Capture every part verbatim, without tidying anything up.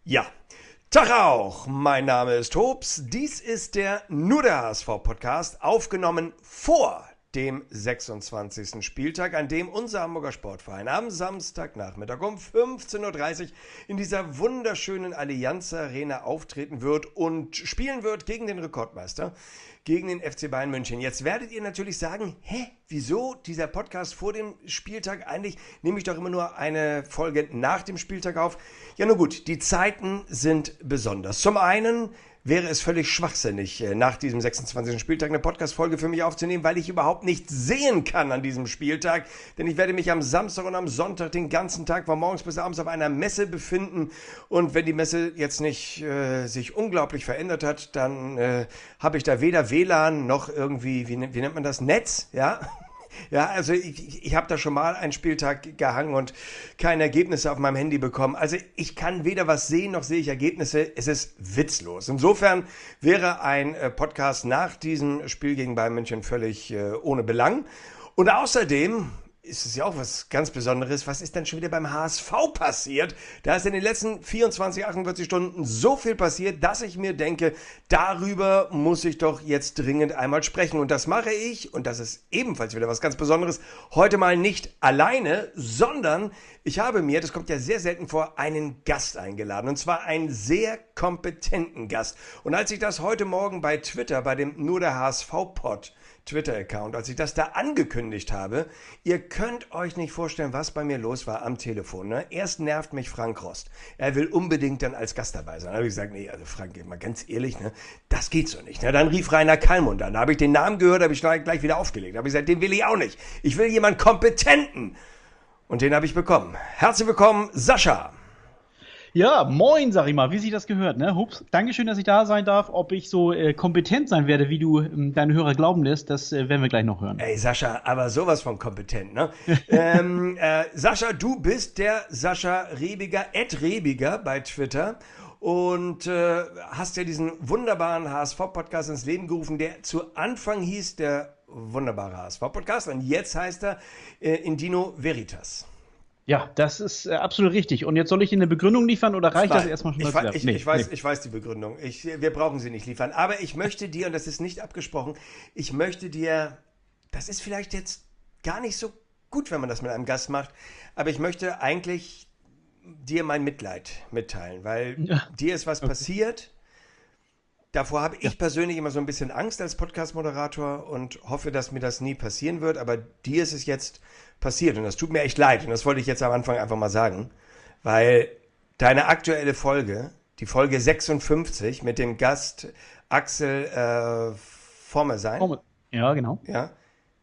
Ja, Tag auch. Mein Name ist Hobbs. Dies ist der Nur der H S V-Podcast, aufgenommen vor dem sechsundzwanzigsten Spieltag, an dem unser Hamburger Sportverein am Samstagnachmittag um fünfzehn Uhr dreißig in dieser wunderschönen Allianz Arena auftreten wird und spielen wird gegen den Rekordmeister, gegen den F C Bayern München. Jetzt werdet ihr natürlich sagen, hä, wieso dieser Podcast vor dem Spieltag? Eigentlich nehme ich doch immer nur eine Folge nach dem Spieltag auf. Ja, nun gut, die Zeiten sind besonders. Zum einen wäre es völlig schwachsinnig, nach diesem sechsundzwanzigsten Spieltag eine Podcast-Folge für mich aufzunehmen, weil ich überhaupt nicht sehen kann an diesem Spieltag. Denn ich werde mich am Samstag und am Sonntag den ganzen Tag von morgens bis abends auf einer Messe befinden. Und wenn die Messe jetzt nicht äh, sich unglaublich verändert hat, dann äh, habe ich da weder W L A N noch irgendwie, wie, wie nennt man das, Netz, ja? Ja, also ich, ich habe da schon mal einen Spieltag gehangen und keine Ergebnisse auf meinem Handy bekommen. Also ich kann weder was sehen, noch sehe ich Ergebnisse. Es ist witzlos. Insofern wäre ein Podcast nach diesem Spiel gegen Bayern München völlig äh, ohne Belang. Und außerdem ist es ja auch was ganz Besonderes. Was ist denn schon wieder beim H S V passiert? Da ist in den letzten vierundzwanzig, achtundvierzig Stunden so viel passiert, dass ich mir denke, darüber muss ich doch jetzt dringend einmal sprechen. Und das mache ich, und das ist ebenfalls wieder was ganz Besonderes, heute mal nicht alleine, sondern ich habe mir, das kommt ja sehr selten vor, einen Gast eingeladen. Und zwar einen sehr kompetenten Gast. Und als ich das heute Morgen bei Twitter, bei dem Nur der H S V-Pod, Twitter-Account, als ich das da angekündigt habe, ihr könnt euch nicht vorstellen, was bei mir los war am Telefon. Ne? Erst nervt mich Frank Rost. Er will unbedingt dann als Gast dabei sein. Da habe ich gesagt, nee, also Frank, mal ganz ehrlich, ne, das geht so nicht. Ne? Dann rief Rainer Kallmund an. Da habe ich den Namen gehört, habe ich gleich wieder aufgelegt. Da habe ich gesagt, den will ich auch nicht. Ich will jemanden Kompetenten. Und den habe ich bekommen. Herzlich willkommen, Sascha. Ja, moin, sag ich mal, wie sich das gehört, ne? Hups, Dankeschön, dass ich da sein darf. Ob ich so äh, kompetent sein werde, wie du ähm, deine Hörer glauben lässt, das äh, werden wir gleich noch hören. Ey, Sascha, aber sowas von kompetent, ne? ähm, äh, Sascha, du bist der Sascha Rebiger, at Rebiger bei Twitter. Und äh, hast ja diesen wunderbaren H S V-Podcast ins Leben gerufen, der zu Anfang hieß der wunderbare H S V-Podcast. Und jetzt heißt er äh, Indino Veritas. Ja, das ist äh, absolut richtig. Und jetzt soll ich dir eine Begründung liefern oder reicht Nein, das erstmal schon? Ich, als ich, nee, ich, weiß, nee. ich weiß die Begründung. Ich, wir brauchen sie nicht liefern. Aber ich möchte dir, und das ist nicht abgesprochen, ich möchte dir, das ist vielleicht jetzt gar nicht so gut, wenn man das mit einem Gast macht, aber ich möchte eigentlich dir mein Mitleid mitteilen, weil Ja. dir ist was Okay. passiert. Davor habe ich Ja. persönlich immer so ein bisschen Angst als Podcast-Moderator und hoffe, dass mir das nie passieren wird. Aber dir ist es jetzt passiert und das tut mir echt leid. Und das wollte ich jetzt am Anfang einfach mal sagen, weil deine aktuelle Folge, die Folge sechsundfünfzig mit dem Gast Axel äh, Vormersein, Ja, genau. ja,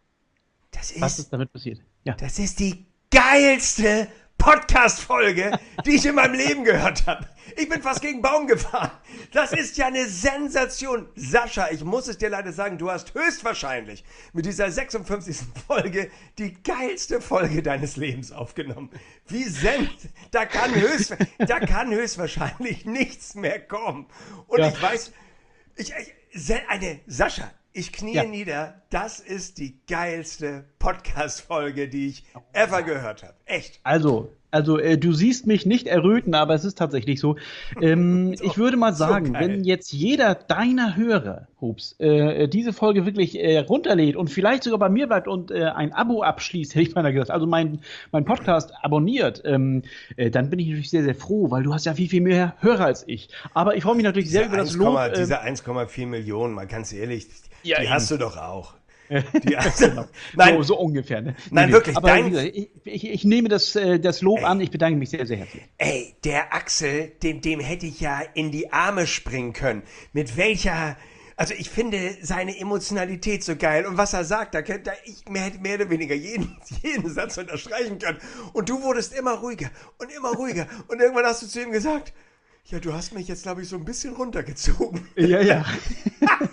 das Was ist, ist damit passiert? Ja. das ist die geilste Podcast-Folge, die ich in meinem Leben gehört habe. Ich bin fast gegen den Baum gefahren. Das ist ja eine Sensation. Sascha, ich muss es dir leider sagen, du hast höchstwahrscheinlich mit dieser sechsundfünfzigsten Folge die geilste Folge deines Lebens aufgenommen. Wie sen... Da kann, höchst, da kann höchstwahrscheinlich nichts mehr kommen. Und Ja. ich weiß... Ich, ich, se- eine... Sascha, ich knie Ja. nieder. Das ist die geilste Podcast-Folge, die ich ever gehört habe. Echt. Also, also äh, du siehst mich nicht erröten, aber es ist tatsächlich so. Ähm, So- ich würde mal so sagen, geil. wenn jetzt jeder deiner Hörer, Hups, äh, diese Folge wirklich äh, runterlädt und vielleicht sogar bei mir bleibt und äh, ein Abo abschließt, hätte ich beinahe gesagt, also mein, mein Podcast abonniert, ähm, äh, dann bin ich natürlich sehr, sehr froh, weil du hast ja viel, viel mehr Hörer als ich. Aber ich freue mich natürlich sehr Diese, über das 1, Lob. äh, diese eins Komma vier Millionen, mal ganz ehrlich, Ja, die eben. hast du doch auch. Die hast du doch. Nein, Nein, so, so ungefähr. Ne? Nein, wirklich, Aber dein- wie gesagt, ich, ich, ich nehme das, äh, das Lob Ey. an. Ich bedanke mich sehr, sehr herzlich. ey, der Axel, dem, dem hätte ich ja in die Arme springen können. Mit welcher, also ich finde seine Emotionalität so geil. Und was er sagt, da könnte ich mehr, mehr oder weniger jeden, jeden Satz unterstreichen können. Und du wurdest immer ruhiger und immer ruhiger. Und irgendwann hast du zu ihm gesagt, ja, du hast mich jetzt, glaube ich, so ein bisschen runtergezogen. Ja, ja.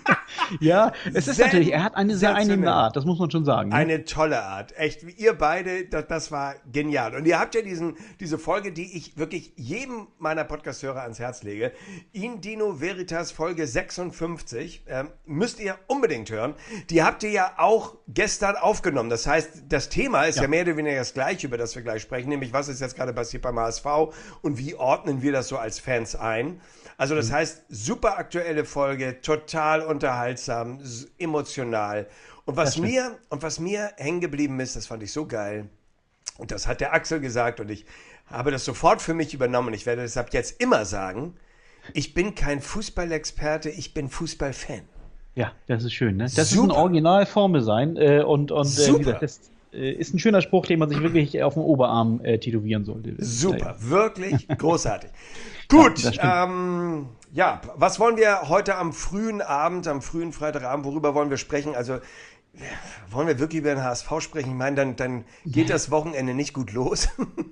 Ja, es ist natürlich, er hat eine sehr einnehmende Sensationell. Art, das muss man schon sagen. Ne? Eine tolle Art. Echt, ihr beide, das, das war genial. Und ihr habt ja diesen, diese Folge, die ich wirklich jedem meiner Podcast-Hörer ans Herz lege. In Dino Veritas Folge sechsundfünfzig. Ähm, müsst ihr unbedingt hören. Die habt ihr ja auch gestern aufgenommen. Das heißt, das Thema ist ja, ja mehr oder weniger das gleiche, über das wir gleich sprechen. Nämlich, was ist jetzt gerade passiert beim H S V und wie ordnen wir das so als Fans ein? Also das heißt, super aktuelle Folge, total unterhaltsam, emotional. Und was mir, und was mir hängen geblieben ist, das fand ich so geil. Und das hat der Axel gesagt und ich habe das sofort für mich übernommen. Ich werde das ab jetzt immer sagen. Ich bin kein Fußballexperte, ich bin Fußballfan. Ja, das ist schön, ne? Das Super. ist ein Originalformel-Sein äh, und, und äh, Super. wie gesagt, das äh, ist ein schöner Spruch, den man sich wirklich auf dem Oberarm äh, tätowieren sollte. Super, ja, ja. Wirklich großartig. Gut, Ja, ähm, ja, was wollen wir heute am frühen Abend, am frühen Freitagabend, worüber wollen wir sprechen? Also, wollen wir wirklich über den H S V sprechen? Ich meine, dann, dann geht das Wochenende nicht gut los.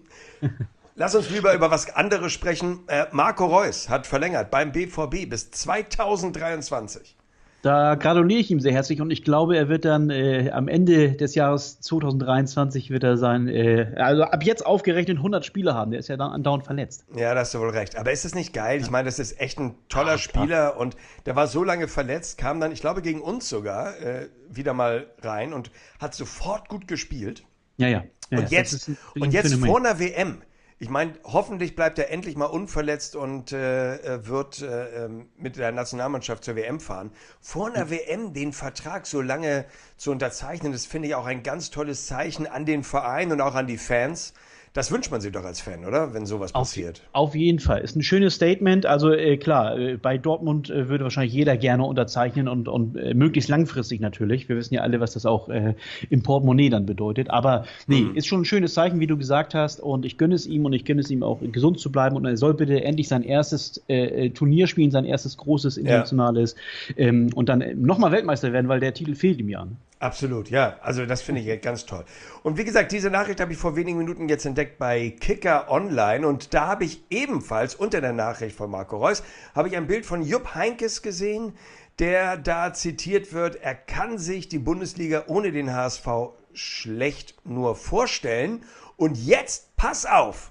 Lass uns lieber über was anderes sprechen. Äh, Marco Reus hat verlängert beim B V B bis zweitausenddreiundzwanzig. Da gratuliere ich ihm sehr herzlich und ich glaube, er wird dann äh, am Ende des Jahres zweitausenddreiundzwanzig wird er sein, äh, also ab jetzt aufgerechnet hundert Spiele haben. Der ist ja dann andauernd verletzt. Ja, da hast du wohl recht. Aber ist das nicht geil? Ich meine, das ist echt ein toller Ach, Spieler und der war so lange verletzt, kam dann, ich glaube, gegen uns sogar äh, wieder mal rein und hat sofort gut gespielt. Ja, ja. ja und ja, jetzt, ein, und jetzt vor einer W M. Ich meine, hoffentlich bleibt er endlich mal unverletzt und äh, wird äh, mit der Nationalmannschaft zur W M fahren. Vor einer W M den Vertrag so lange zu unterzeichnen, das finde ich auch ein ganz tolles Zeichen an den Verein und auch an die Fans. Das wünscht man sich doch als Fan, oder? Wenn sowas passiert. Auf, auf jeden Fall. Ist ein schönes Statement. Also äh, klar, äh, bei Dortmund äh, würde wahrscheinlich jeder gerne unterzeichnen und, und äh, möglichst langfristig natürlich. Wir wissen ja alle, was das auch äh, im Portemonnaie dann bedeutet. Aber nee, mhm. ist schon ein schönes Zeichen, wie du gesagt hast. Und ich gönne es ihm und ich gönne es ihm auch, gesund zu bleiben. Und er soll bitte endlich sein erstes äh, Turnier spielen, sein erstes großes internationales. Ja. Ähm, und dann nochmal Weltmeister werden, weil der Titel fehlt ihm ja. Absolut, ja. Also das finde ich ganz toll. Und wie gesagt, diese Nachricht habe ich vor wenigen Minuten jetzt entdeckt bei Kicker Online und da habe ich ebenfalls unter der Nachricht von Marco Reus, habe ich ein Bild von Jupp Heynckes gesehen, der da zitiert wird, er kann sich die Bundesliga ohne den H S V schlecht nur vorstellen. Und jetzt, pass auf,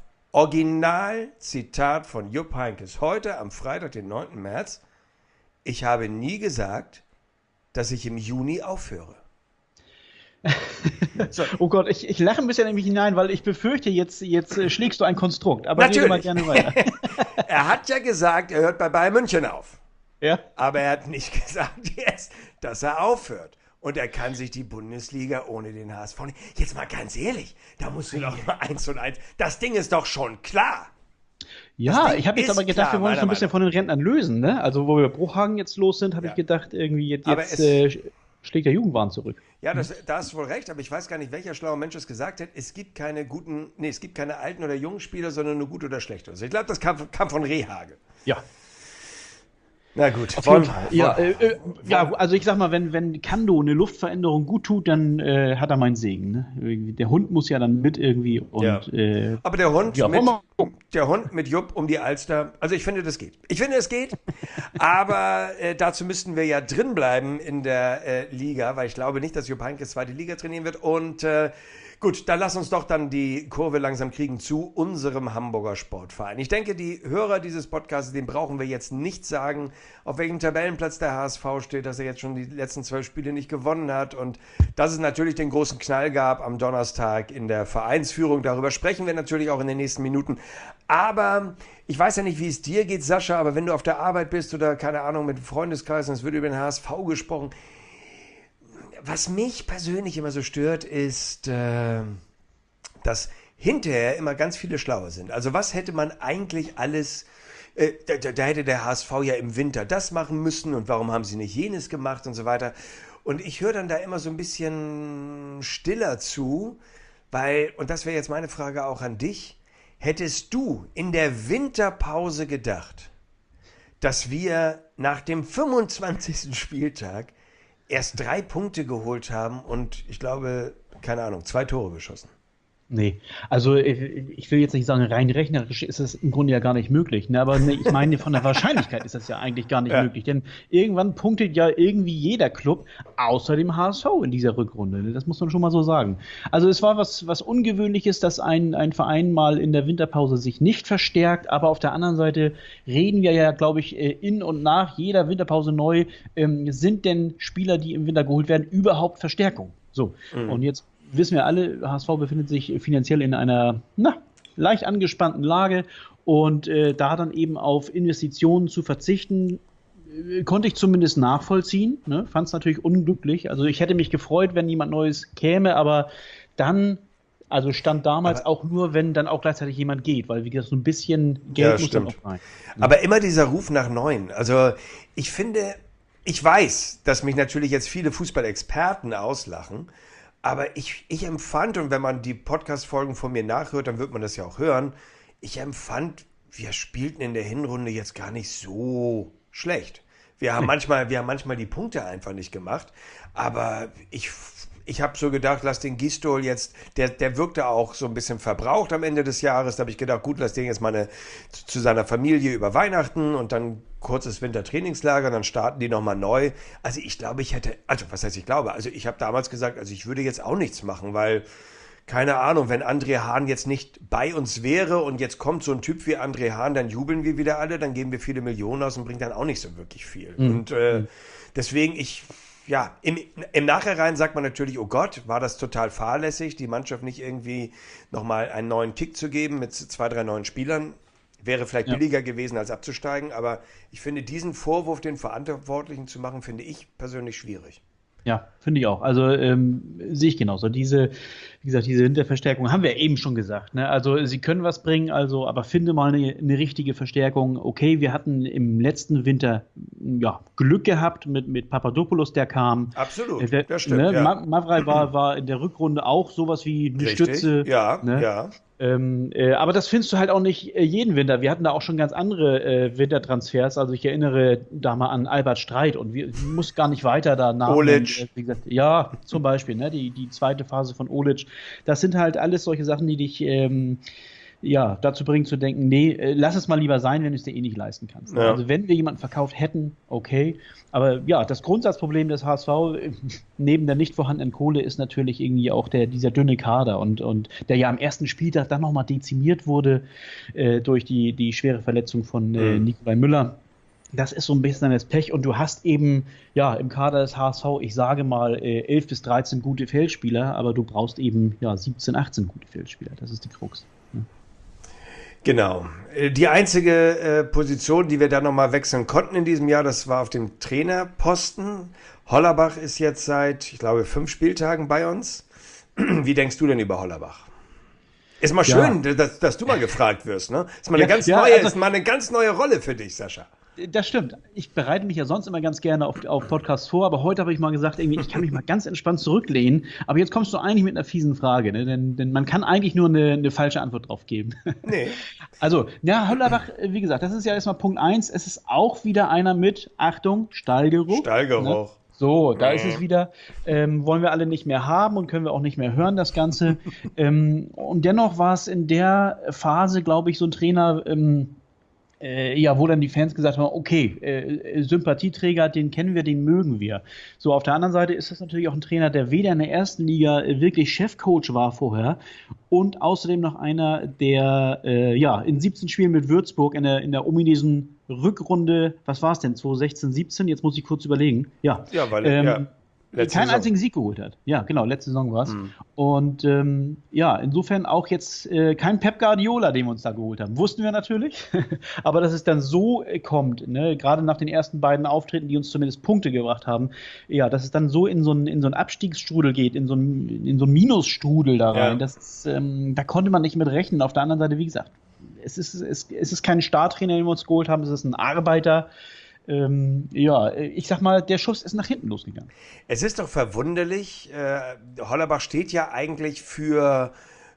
Original-Zitat von Jupp Heynckes, heute am Freitag, den neunten März, ich habe nie gesagt, dass ich im Juni aufhöre. So. Oh Gott, ich, ich lache ein bisschen in mich hinein, weil ich befürchte, jetzt, jetzt äh, schlägst du ein Konstrukt. Aber rede mal gerne weiter. Er hat ja gesagt, er hört bei Bayern München auf. Ja. Aber er hat nicht gesagt jetzt, dass er aufhört. Und er kann sich die Bundesliga ohne den H S V nicht. Jetzt mal ganz ehrlich, da musst du doch mal eins und eins. Das Ding ist doch schon klar. Ja, ich habe jetzt aber gedacht, klar, wir wollen uns so ein bisschen von den Rentnern lösen. Ne? Also, wo wir Bruchhagen jetzt los sind, habe ja. ich gedacht, irgendwie jetzt, jetzt äh, schlägt der Jugendwahn zurück. Ja, das, da hast du wohl recht, aber ich weiß gar nicht, welcher schlaue Mensch es gesagt hat. Es gibt keine guten, nee, es gibt keine alten oder jungen Spieler, sondern nur gute oder schlechte. Also ich glaube, das kam, kam von Rehhage. Ja. Na gut. Auf jeden Fall. Ja, äh, äh, ja, also ich sag mal, wenn, wenn Kando eine Luftveränderung gut tut, dann äh, hat er meinen Segen. Ne? Der Hund muss ja dann mit irgendwie. Und, ja. äh, aber der Hund, ja, mit, der Hund mit Jupp um die Alster, also ich finde, das geht. Ich finde, es geht, aber äh, dazu müssten wir ja drin bleiben in der äh, Liga, weil ich glaube nicht, dass Jupp Heynckes zweite Liga trainieren wird. Und äh, gut, dann lass uns doch dann die Kurve langsam kriegen zu unserem Hamburger Sportverein. Ich denke, die Hörer dieses Podcasts, den brauchen wir jetzt nicht sagen, auf welchem Tabellenplatz der H S V steht, dass er jetzt schon die letzten zwölf Spiele nicht gewonnen hat und dass es natürlich den großen Knall gab am Donnerstag in der Vereinsführung. Darüber sprechen wir natürlich auch in den nächsten Minuten. Aber ich weiß ja nicht, wie es dir geht, Sascha, aber wenn du auf der Arbeit bist oder, keine Ahnung, mit Freundeskreisen, es wird über den H S V gesprochen. Was mich persönlich immer so stört, ist, äh, dass hinterher immer ganz viele Schlaue sind. Also was hätte man eigentlich alles, äh, da, da hätte der H S V ja im Winter das machen müssen und warum haben sie nicht jenes gemacht und so weiter. Und ich höre dann da immer so ein bisschen stiller zu, weil, und das wäre jetzt meine Frage auch an dich, hättest du in der Winterpause gedacht, dass wir nach dem fünfundzwanzigsten Spieltag erst drei Punkte geholt haben und ich glaube, keine Ahnung, zwei Tore geschossen? Nee, also äh, ich will jetzt nicht sagen, rein rechnerisch ist es im Grunde ja gar nicht möglich, ne? Aber nee, ich meine, von der Wahrscheinlichkeit ist das ja eigentlich gar nicht Ja. möglich, denn irgendwann punktet ja irgendwie jeder Club außer dem H S V in dieser Rückrunde, ne? Das muss man schon mal so sagen. Also es war was, was Ungewöhnliches, dass ein, ein Verein mal in der Winterpause sich nicht verstärkt, aber auf der anderen Seite reden wir ja, glaube ich, äh, in und nach jeder Winterpause neu, ähm, sind denn Spieler, die im Winter geholt werden, überhaupt Verstärkung? So, Mhm. und jetzt wissen wir alle, H S V befindet sich finanziell in einer na, leicht angespannten Lage und äh, da dann eben auf Investitionen zu verzichten, äh, konnte ich zumindest nachvollziehen. Ne? Fand es natürlich unglücklich. Also ich hätte mich gefreut, wenn jemand Neues käme, aber dann, also stand damals Aber- auch nur, wenn dann auch gleichzeitig jemand geht, weil wie gesagt, so ein bisschen Geld Ja, muss dann stimmt. auch rein. Aber immer dieser Ruf nach Neuen. Also ich finde, ich weiß, dass mich natürlich jetzt viele Fußballexperten auslachen, aber ich, ich empfand, und wenn man die Podcast-Folgen von mir nachhört, dann wird man das ja auch hören, ich empfand, wir spielten in der Hinrunde jetzt gar nicht so schlecht. Wir haben manchmal, wir haben manchmal die Punkte einfach nicht gemacht, aber ich, ich habe so gedacht, lass den Gistol jetzt, der, der wirkte auch so ein bisschen verbraucht am Ende des Jahres, da habe ich gedacht, gut, lass den jetzt mal eine, zu, zu seiner Familie über Weihnachten und dann kurzes Wintertrainingslager, dann starten die nochmal neu. Also ich glaube, ich hätte, also was heißt ich glaube, also ich habe damals gesagt, also ich würde jetzt auch nichts machen, weil keine Ahnung, wenn André Hahn jetzt nicht bei uns wäre und jetzt kommt so ein Typ wie André Hahn, dann jubeln wir wieder alle, dann geben wir viele Millionen aus und bringt dann auch nicht so wirklich viel. Mhm. Und äh, deswegen, ich, ja, im, im Nachhinein sagt man natürlich, oh Gott, war das total fahrlässig, die Mannschaft nicht irgendwie nochmal einen neuen Kick zu geben mit zwei, drei neuen Spielern. Wäre vielleicht Ja. billiger gewesen, als abzusteigen, aber ich finde, diesen Vorwurf den Verantwortlichen zu machen, finde ich persönlich schwierig. Ja, finde ich auch. Also ähm, sehe ich genauso. Diese, wie gesagt, diese Hinterverstärkung haben wir eben schon gesagt. Ne? Also sie können was bringen, also, aber finde mal eine, eine richtige Verstärkung. Okay, wir hatten im letzten Winter ja, Glück gehabt mit, mit Papadopoulos, der kam. Absolut, Äh, der, das stimmt, ne? ja. Ma- Mavrei war, war in der Rückrunde auch sowas wie eine Richtig, Stütze. ja, Ne? ja. Ähm, äh, aber das findest du halt auch nicht äh, jeden Winter. Wir hatten da auch schon ganz andere äh, Wintertransfers. Also ich erinnere da mal an Albert Streit und wir muss gar nicht weiter da nach. Olic. Wie gesagt, ja, zum Beispiel, ne, die, die zweite Phase von Olic. Das sind halt alles solche Sachen, die dich ähm, ja, dazu bringen zu denken, nee, äh, lass es mal lieber sein, wenn du es dir eh nicht leisten kannst. Ja. Also wenn wir jemanden verkauft hätten, okay. Aber ja, das Grundsatzproblem des H S V äh, neben der nicht vorhandenen Kohle ist natürlich irgendwie auch der, dieser dünne Kader und, und der ja am ersten Spieltag dann nochmal dezimiert wurde äh, durch die, die schwere Verletzung von äh, Mhm. Nikolai Müller. Das ist so ein bisschen das Pech und du hast eben ja im Kader des H S V, ich sage mal, äh, elf bis dreizehn gute Feldspieler, aber du brauchst eben ja siebzehn, achtzehn gute Feldspieler. Das ist die Krux. Ne? Genau. Äh, Die einzige äh, Position, die wir dann nochmal wechseln konnten in diesem Jahr, das war auf dem Trainerposten. Hollerbach ist jetzt seit, ich glaube, fünf Spieltagen bei uns. Wie denkst du denn über Hollerbach? Ist mal Ja. schön, dass, dass du mal gefragt wirst, ne? Ist mal eine Ja, ganz ja, neue, also- ist mal eine ganz neue Rolle für dich, Sascha. Das stimmt. Ich bereite mich ja sonst immer ganz gerne auf, auf Podcasts vor, aber heute habe ich mal gesagt, irgendwie, ich kann mich mal ganz entspannt zurücklehnen. Aber jetzt kommst du eigentlich mit einer fiesen Frage, ne? denn, denn man kann eigentlich nur eine, eine falsche Antwort drauf geben. Nee. Also, ja, Hollerbach, wie gesagt, das ist ja erstmal Punkt eins. Es ist auch wieder einer mit, Achtung, Stallgeruch. Stallgeruch. Ne? So, da ist es wieder, ähm, wollen wir alle nicht mehr haben und können wir auch nicht mehr hören, das Ganze. ähm, und dennoch war es in der Phase, glaube ich, so ein Trainer, ähm, äh, ja, wo dann die Fans gesagt haben, okay, äh, Sympathieträger, den kennen wir, den mögen wir. So, auf der anderen Seite ist das natürlich auch ein Trainer, der weder in der ersten Liga äh, wirklich Chefcoach war vorher und außerdem noch einer, der äh, ja in siebzehn Spielen mit Würzburg in der, in der ominösen Rückrunde, was war es denn, zwanzig sechzehn, siebzehn, jetzt muss ich kurz überlegen. Ja, Ja, weil, ähm, ja. Letzte keinen Saison. einzigen Sieg geholt hat. Ja, genau, letzte Saison war es. Mhm. Und ähm, ja, insofern auch jetzt äh, kein Pep Guardiola, den wir uns da geholt haben. Wussten wir natürlich. Aber dass es dann so äh, kommt, ne, gerade nach den ersten beiden Auftritten, die uns zumindest Punkte gebracht haben, ja, dass es dann so in so einen in so einen Abstiegsstrudel geht, in so einen, in so einen Minusstrudel da rein, Ja. das ist, ähm, da konnte man nicht mit rechnen. Auf der anderen Seite, wie gesagt, es ist, es, es ist kein Startrainer, den wir uns geholt haben, es ist ein Arbeiter. Ähm, ja, ich sag mal, der Schuss ist nach hinten losgegangen. Es ist doch verwunderlich, äh, Hollerbach steht ja eigentlich für,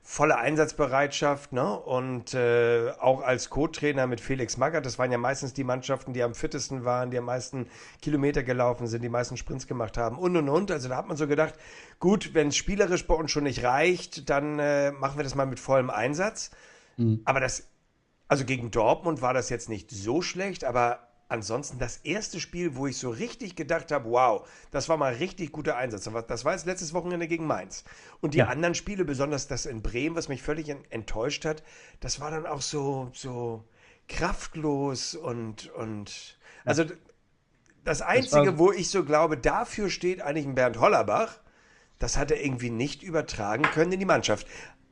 volle Einsatzbereitschaft, ne? Und äh, auch als Co-Trainer mit Felix Magath, das waren ja meistens die Mannschaften, die am fittesten waren, die am meisten Kilometer gelaufen sind, die meisten Sprints gemacht haben und und und. Also da hat man so gedacht, gut, wenn es spielerisch bei uns schon nicht reicht, dann äh, machen wir das mal mit vollem Einsatz. Mhm. Aber das, also gegen Dortmund war das jetzt nicht so schlecht, aber ansonsten das erste Spiel, wo ich so richtig gedacht habe, wow, das war mal richtig guter Einsatz. Das war jetzt letztes Wochenende gegen Mainz. Und die ja. anderen Spiele, besonders das in Bremen, was mich völlig enttäuscht hat, das war dann auch so, so kraftlos und, und also das Einzige, das wo ich so glaube, dafür steht eigentlich ein Bernd Hollerbach, das hat er irgendwie nicht übertragen können in die Mannschaft.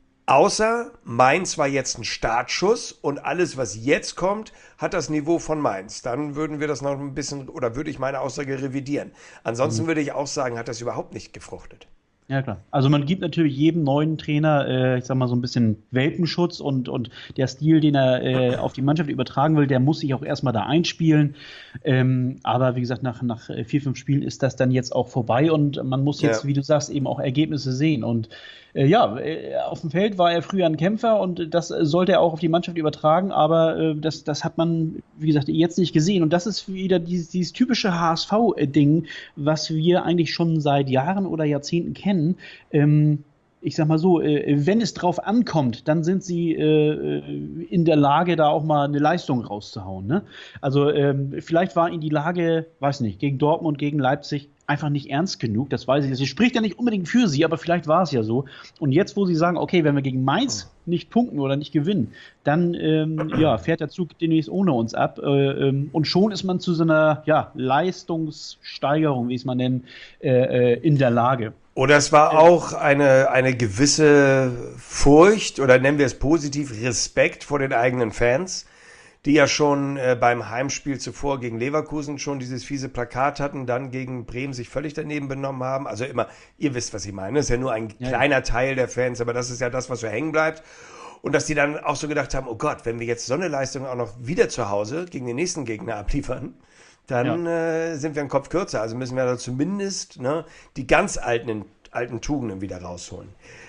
Außer Mainz war jetzt ein Startschuss und alles, was jetzt kommt, hat das Niveau von Mainz. Dann würden wir das noch ein bisschen, oder würde ich meine Aussage revidieren. Ansonsten mhm. würde ich auch sagen, hat das überhaupt nicht gefruchtet. Ja, klar. Also man gibt natürlich jedem neuen Trainer, äh, ich sag mal, so ein bisschen Welpenschutz und, und der Stil, den er äh, auf die Mannschaft übertragen will, der muss sich auch erstmal da einspielen. Ähm, aber wie gesagt, nach, nach vier, fünf Spielen ist das dann jetzt auch vorbei und man muss jetzt, ja. wie du sagst, eben auch Ergebnisse sehen. Und äh, ja, äh, auf dem Feld war er früher ein Kämpfer und das sollte er auch auf die Mannschaft übertragen, aber äh, das, das hat man, wie gesagt, jetzt nicht gesehen. Und das ist wieder dieses, dieses typische H S V-Ding, was wir eigentlich schon seit Jahren oder Jahrzehnten kennen. Ähm, ich sag mal so, äh, wenn es drauf ankommt, dann sind sie äh, in der Lage, da auch mal eine Leistung rauszuhauen. Ne? Also ähm, vielleicht war ihnen die Lage, weiß nicht, gegen Dortmund, gegen Leipzig einfach nicht ernst genug, das weiß ich. Sie spricht ja nicht unbedingt für sie, aber vielleicht war es ja so. Und jetzt, wo sie sagen, okay, wenn wir gegen Mainz nicht punkten oder nicht gewinnen, dann ähm, ja, fährt der Zug demnächst ohne uns ab. Äh, ähm, und schon ist man zu so einer ja, Leistungssteigerung, wie es man nennt, äh, äh, in der Lage. Oder es war auch eine, eine gewisse Furcht, oder nennen wir es positiv, Respekt vor den eigenen Fans, die ja schon äh, beim Heimspiel zuvor gegen Leverkusen schon dieses fiese Plakat hatten, dann gegen Bremen sich völlig daneben benommen haben. Also immer, ihr wisst, was ich meine, das ist ja nur ein ja, kleiner ja. Teil der Fans, aber das ist ja das, was so hängen bleibt. Und dass die dann auch so gedacht haben, oh Gott, wenn wir jetzt so eine Leistung auch noch wieder zu Hause gegen den nächsten Gegner abliefern, dann ja. äh, sind wir einen Kopf kürzer. Also müssen wir da zumindest ne, die ganz alten, alten Tugenden wieder rausholen.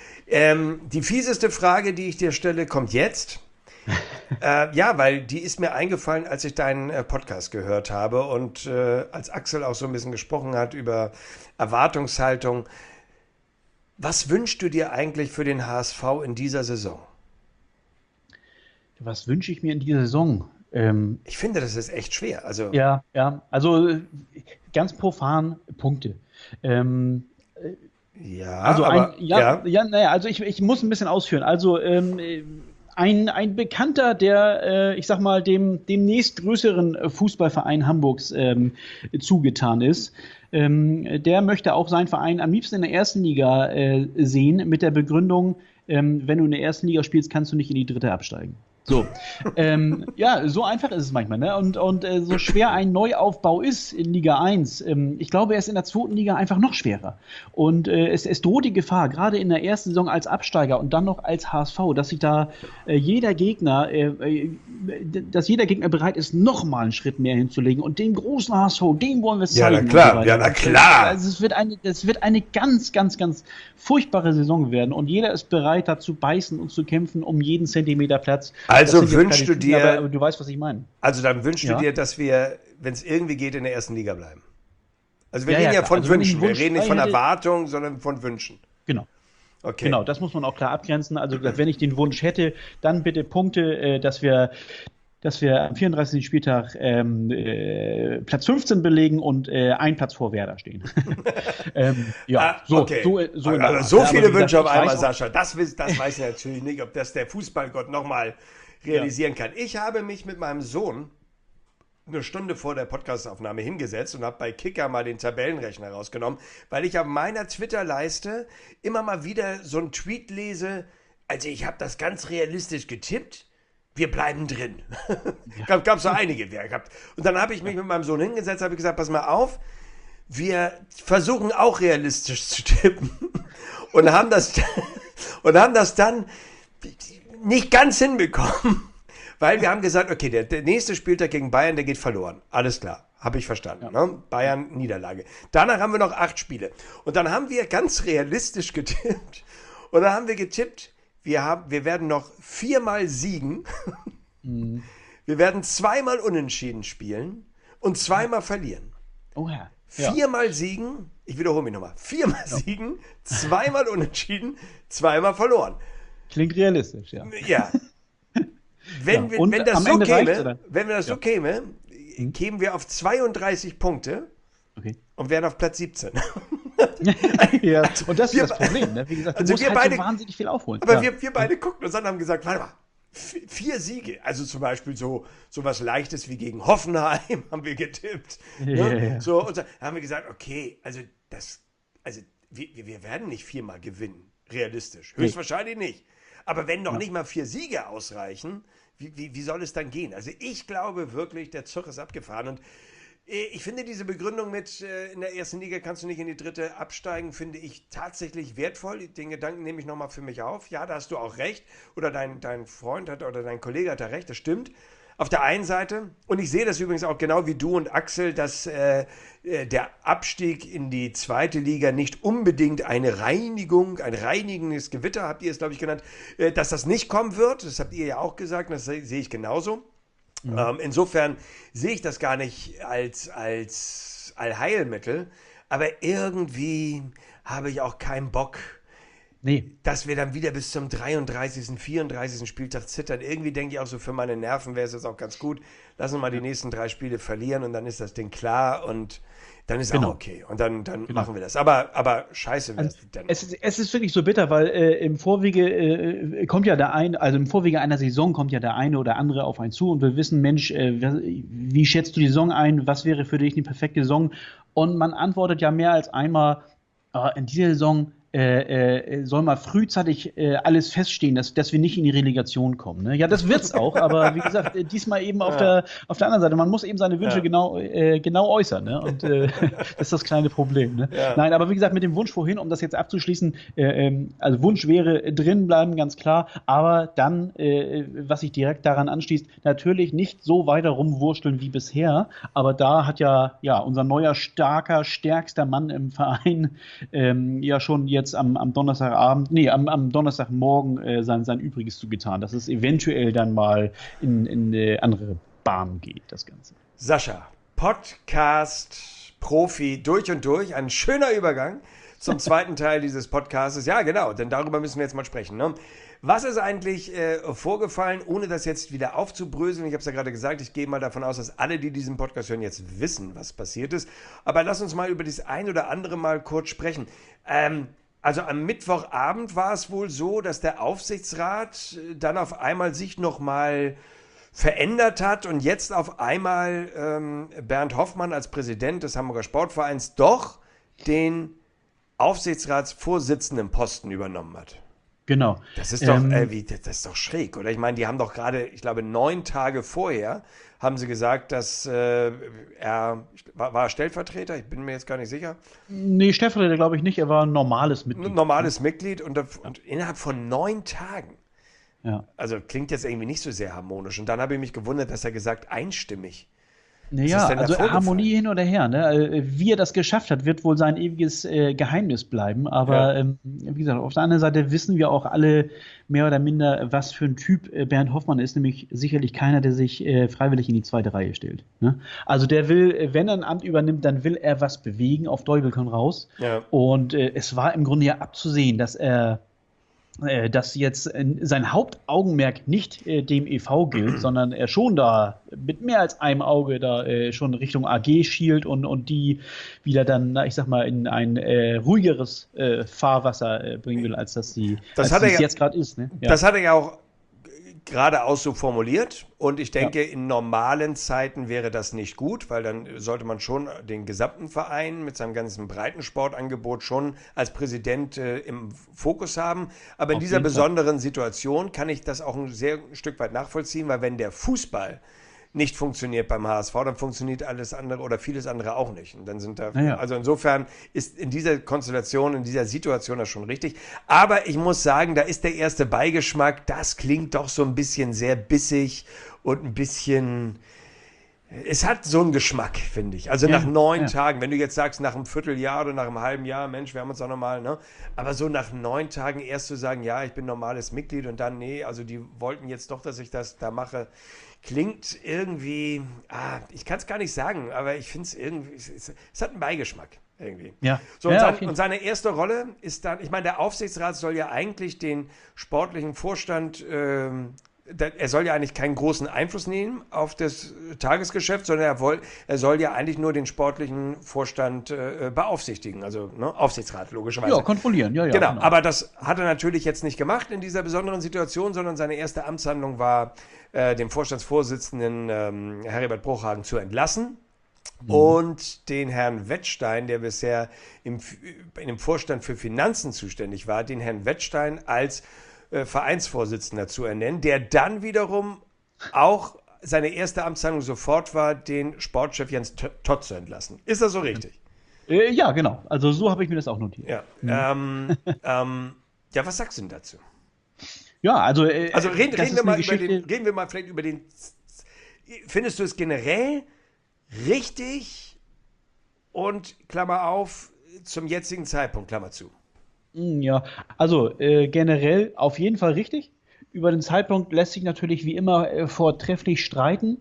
Ähm, die fieseste Frage, die ich dir stelle, kommt jetzt. äh, ja, weil die ist mir eingefallen, als ich deinen äh, Podcast gehört habe und äh, als Axel auch so ein bisschen gesprochen hat über Erwartungshaltung. Was wünschst du dir eigentlich für den H S V in dieser Saison? Was wünsche ich mir in dieser Saison? Ähm, ich finde, das ist echt schwer. Also ja, ja, also ganz profan Punkte. Ähm, ja, also aber, ein, ja, ja, ja, naja, also ich, ich muss ein bisschen ausführen. Also ähm, Ein, ein Bekannter, der, äh, ich sag mal, dem, dem nächstgrößeren Fußballverein Hamburgs ähm, zugetan ist, ähm, der möchte auch seinen Verein am liebsten in der ersten Liga äh, sehen, mit der Begründung, ähm, wenn du in der ersten Liga spielst, kannst du nicht in die dritte absteigen. So, ähm, ja, so einfach ist es manchmal, ne? Und, und äh, so schwer ein Neuaufbau ist in Liga eins, ähm, ich glaube, er ist in der zweiten Liga einfach noch schwerer. Und äh, es, es droht die Gefahr, gerade in der ersten Saison als Absteiger und dann noch als H S V, dass sich da äh, jeder Gegner, äh, äh, dass jeder Gegner bereit ist, noch mal einen Schritt mehr hinzulegen. Und den großen H S V, den wollen wir zeigen. Ja, na klar, so ja, na klar. Also es wird eine, es wird eine ganz, ganz, ganz furchtbare Saison werden. Und jeder ist bereit, da zu beißen und zu kämpfen um jeden Zentimeter Platz. Also wünschst du dir, aber, aber du weißt, was ich meine. Also dann wünschst ja. du dir, dass wir, wenn es irgendwie geht, in der ersten Liga bleiben. Also wir ja, reden ja, ja von also Wünschen, wir reden nicht von Erwartungen, sondern von Wünschen. Genau. Okay. Genau, das muss man auch klar abgrenzen. Also wenn ich den Wunsch hätte, dann bitte Punkte, äh, dass wir dass wir am vierunddreißigsten Spieltag ähm, äh, Platz fünfzehn belegen und äh, einen Platz vor Werder stehen. ähm, ja, ah, so, okay. so, so, also, so viele Wünsche auf einmal, Sascha. Das, das weiß ich natürlich nicht, ob das der Fußballgott nochmal realisieren ja. kann. Ich habe mich mit meinem Sohn eine Stunde vor der Podcastaufnahme hingesetzt und habe bei Kicker mal den Tabellenrechner rausgenommen, weil ich auf meiner Twitter-Leiste immer mal wieder so einen Tweet lese, also ich habe das ganz realistisch getippt, wir bleiben drin. Ja. Gab es so einige, wer gehabt. Und dann habe ich mich mit meinem Sohn hingesetzt, habe gesagt, pass mal auf, wir versuchen auch realistisch zu tippen und haben das, und haben das dann nicht ganz hinbekommen, weil wir haben gesagt, okay, der, der nächste Spieltag gegen Bayern, der geht verloren. Alles klar, habe ich verstanden. Ja. Ne? Bayern, Niederlage. Danach haben wir noch acht Spiele. Und dann haben wir ganz realistisch getippt und dann haben wir getippt, wir, haben, wir werden noch viermal siegen. Mhm. Wir werden zweimal unentschieden spielen und zweimal verlieren. Oh ja. Viermal siegen, ich wiederhole mich nochmal, viermal ja. siegen, zweimal unentschieden, zweimal verloren. Klingt realistisch, ja. Ja. Wenn, ja. wir, wenn das so käme, wenn wir das ja. so käme, hm? kämen wir auf zweiunddreißig Punkte okay. und wären auf Platz siebzehn. ja, und das wir, ist das Problem, ne? Wie gesagt, du also musst wir halt beide, so wahnsinnig viel aufholen. Aber ja. wir, wir beide guckten uns an und haben gesagt, warte mal, vier Siege, also zum Beispiel so, so was Leichtes wie gegen Hoffenheim haben wir getippt. Ja, ne? ja, ja. So, und dann haben wir gesagt, okay, also das, also wir, wir werden nicht viermal gewinnen, realistisch. Höchstwahrscheinlich nicht. Aber wenn noch ja. nicht mal vier Siege ausreichen, wie, wie, wie soll es dann gehen? Also ich glaube wirklich, der Zug ist abgefahren und ich finde diese Begründung mit, äh, in der ersten Liga kannst du nicht in die dritte absteigen, finde ich tatsächlich wertvoll. Den Gedanken nehme ich nochmal für mich auf. Ja, da hast du auch recht. Oder dein, dein Freund hat oder dein Kollege hat da recht, das stimmt. Auf der einen Seite, und ich sehe das übrigens auch genau wie du und Axel, dass äh, der Abstieg in die zweite Liga nicht unbedingt eine Reinigung, ein reinigendes Gewitter, habt ihr es, glaube ich, genannt, äh, dass das nicht kommen wird. Das habt ihr ja auch gesagt, das sehe ich genauso. Mhm. Ähm, insofern sehe ich das gar nicht als, als Allheilmittel, aber irgendwie habe ich auch keinen Bock, nee. dass wir dann wieder bis zum dreiunddreißigsten, vierunddreißigsten Spieltag zittern. Irgendwie denke ich auch so, für meine Nerven wäre es jetzt auch ganz gut, lassen wir mal die nächsten drei Spiele verlieren und dann ist das Ding klar und dann ist genau. auch okay. Und dann, dann genau. machen wir das. Aber, aber scheiße wäre es dann. Es ist, es ist wirklich so bitter, weil äh, im Vorwege äh, kommt ja der ein, also im Vorwege einer Saison kommt ja der eine oder andere auf einen zu und will wissen, Mensch, äh, wie schätzt du die Saison ein? Was wäre für dich eine perfekte Saison? Und man antwortet ja mehr als einmal, äh, in dieser Saison Äh, äh, soll mal frühzeitig äh, alles feststehen, dass, dass wir nicht in die Relegation kommen. Ne? Ja, das wird's auch, aber wie gesagt, äh, diesmal eben auf, ja. der, auf der anderen Seite. Man muss eben seine Wünsche ja. genau, äh, genau äußern. Ne? Und äh, das ist das kleine Problem. Ne? Ja. Nein, aber wie gesagt, mit dem Wunsch vorhin, um das jetzt abzuschließen, äh, ähm, also Wunsch wäre drin bleiben, ganz klar, aber dann, äh, was sich direkt daran anschließt, natürlich nicht so weiter rumwursteln wie bisher, aber da hat ja, ja unser neuer, starker, stärkster Mann im Verein ähm, ja schon jetzt am, am Donnerstagabend, nee, am, am Donnerstagmorgen äh, sein, sein Übriges zugetan, dass es eventuell dann mal in, in äh, andere Bahnen geht, das Ganze. Sascha, Podcast-Profi durch und durch, ein schöner Übergang zum zweiten Teil dieses Podcasts. Ja, genau, denn darüber müssen wir jetzt mal sprechen. Ne? Was ist eigentlich äh, vorgefallen, ohne das jetzt wieder aufzubröseln? Ich habe es ja gerade gesagt, ich gehe mal davon aus, dass alle, die diesen Podcast hören, jetzt wissen, was passiert ist. Aber lass uns mal über das ein oder andere mal kurz sprechen. Ähm, Also am Mittwochabend war es wohl so, dass der Aufsichtsrat dann auf einmal sich nochmal verändert hat und jetzt auf einmal ähm, Bernd Hoffmann als Präsident des Hamburger Sportvereins doch den Aufsichtsratsvorsitzendenposten übernommen hat. Genau. Das ist doch, ähm, äh, wie, das ist doch schräg, oder? Ich meine, die haben doch gerade, ich glaube, neun Tage vorher haben sie gesagt, dass äh, er, war, war er Stellvertreter? Ich bin mir jetzt gar nicht sicher. Nee, Stellvertreter glaube ich nicht, er war ein normales Mitglied. Ein normales Mitglied und, und innerhalb von neun Tagen. Ja. Also klingt jetzt irgendwie nicht so sehr harmonisch. Und dann habe ich mich gewundert, dass er gesagt, einstimmig. Naja, also Harmonie hin oder her. Ne? Wie er das geschafft hat, wird wohl sein ewiges äh, Geheimnis bleiben. Aber ja. ähm, wie gesagt, auf der anderen Seite wissen wir auch alle mehr oder minder, was für ein Typ äh, Bernd Hoffmann ist. Nämlich sicherlich keiner, der sich äh, freiwillig in die zweite Reihe stellt. Ne? Also der will, wenn er ein Amt übernimmt, dann will er was bewegen, auf Teufel komm raus. Ja. Und äh, es war im Grunde ja abzusehen, dass er dass jetzt sein Hauptaugenmerk nicht äh, dem E V gilt, sondern er schon da mit mehr als einem Auge da äh, schon Richtung A G schielt und, und die wieder dann, ich sag mal, in ein äh, ruhigeres äh, Fahrwasser äh, bringen will, als das die das als hat er ja, jetzt gerade ist. Ne? Ja. Das hat er ja auch geradeaus so formuliert und ich denke, ja. in normalen Zeiten wäre das nicht gut, weil dann sollte man schon den gesamten Verein mit seinem ganzen Breitensportangebot schon als Präsident äh, im Fokus haben. Aber in Auf dieser jeden Fall. besonderen Situation kann ich das auch ein sehr ein Stück weit nachvollziehen, weil wenn der Fußball nicht funktioniert beim H S V, dann funktioniert alles andere oder vieles andere auch nicht. Und dann sind da, Naja. also insofern ist in dieser Konstellation, in dieser Situation das schon richtig. Aber ich muss sagen, da ist der erste Beigeschmack, das klingt doch so ein bisschen sehr bissig und ein bisschen, Es hat so einen Geschmack, finde ich. Also Ja, nach neun ja. Tagen, wenn du jetzt sagst, nach einem Vierteljahr oder nach einem halben Jahr, Mensch, wir haben uns auch nochmal, ne? Aber so nach neun Tagen erst zu sagen, ja, ich bin normales Mitglied und dann, nee, also die wollten jetzt doch, dass ich das da mache, klingt irgendwie, ah, ich kann es gar nicht sagen, aber ich finde es irgendwie, es, es, es hat einen Beigeschmack. Irgendwie. Ja. So, und, Ja, sein, auf jeden und seine erste Rolle ist dann, ich meine, der Aufsichtsrat soll ja eigentlich den sportlichen Vorstand, ähm, der, er soll ja eigentlich keinen großen Einfluss nehmen auf das Tagesgeschäft, sondern er, woll, er soll ja eigentlich nur den sportlichen Vorstand äh, beaufsichtigen, also ne, Aufsichtsrat logischerweise. Ja, kontrollieren, ja, ja. Genau, aber das hat er natürlich jetzt nicht gemacht in dieser besonderen Situation, sondern seine erste Amtshandlung war, äh, den Vorstandsvorsitzenden ähm, Heribert Bruchhagen zu entlassen. Mhm. Und den Herrn Wettstein, der bisher im, in dem Vorstand für Finanzen zuständig war, den Herrn Wettstein als äh, Vereinsvorsitzender zu ernennen, der dann wiederum auch seine erste Amtshandlung sofort war, den Sportchef Jens Todt zu entlassen. Ist das so richtig? Äh, ja, genau. Also so habe ich mir das auch notiert. Ja, mhm. ähm, ähm, ja, was sagst du denn dazu? Ja, also, äh, also reden, reden, wir mal über Geschichte... den, reden wir mal vielleicht über den. Findest du es generell richtig und Klammer auf zum jetzigen Zeitpunkt, Klammer zu? Ja, also äh, generell auf jeden Fall richtig. Über den Zeitpunkt lässt sich natürlich wie immer äh, vortrefflich streiten.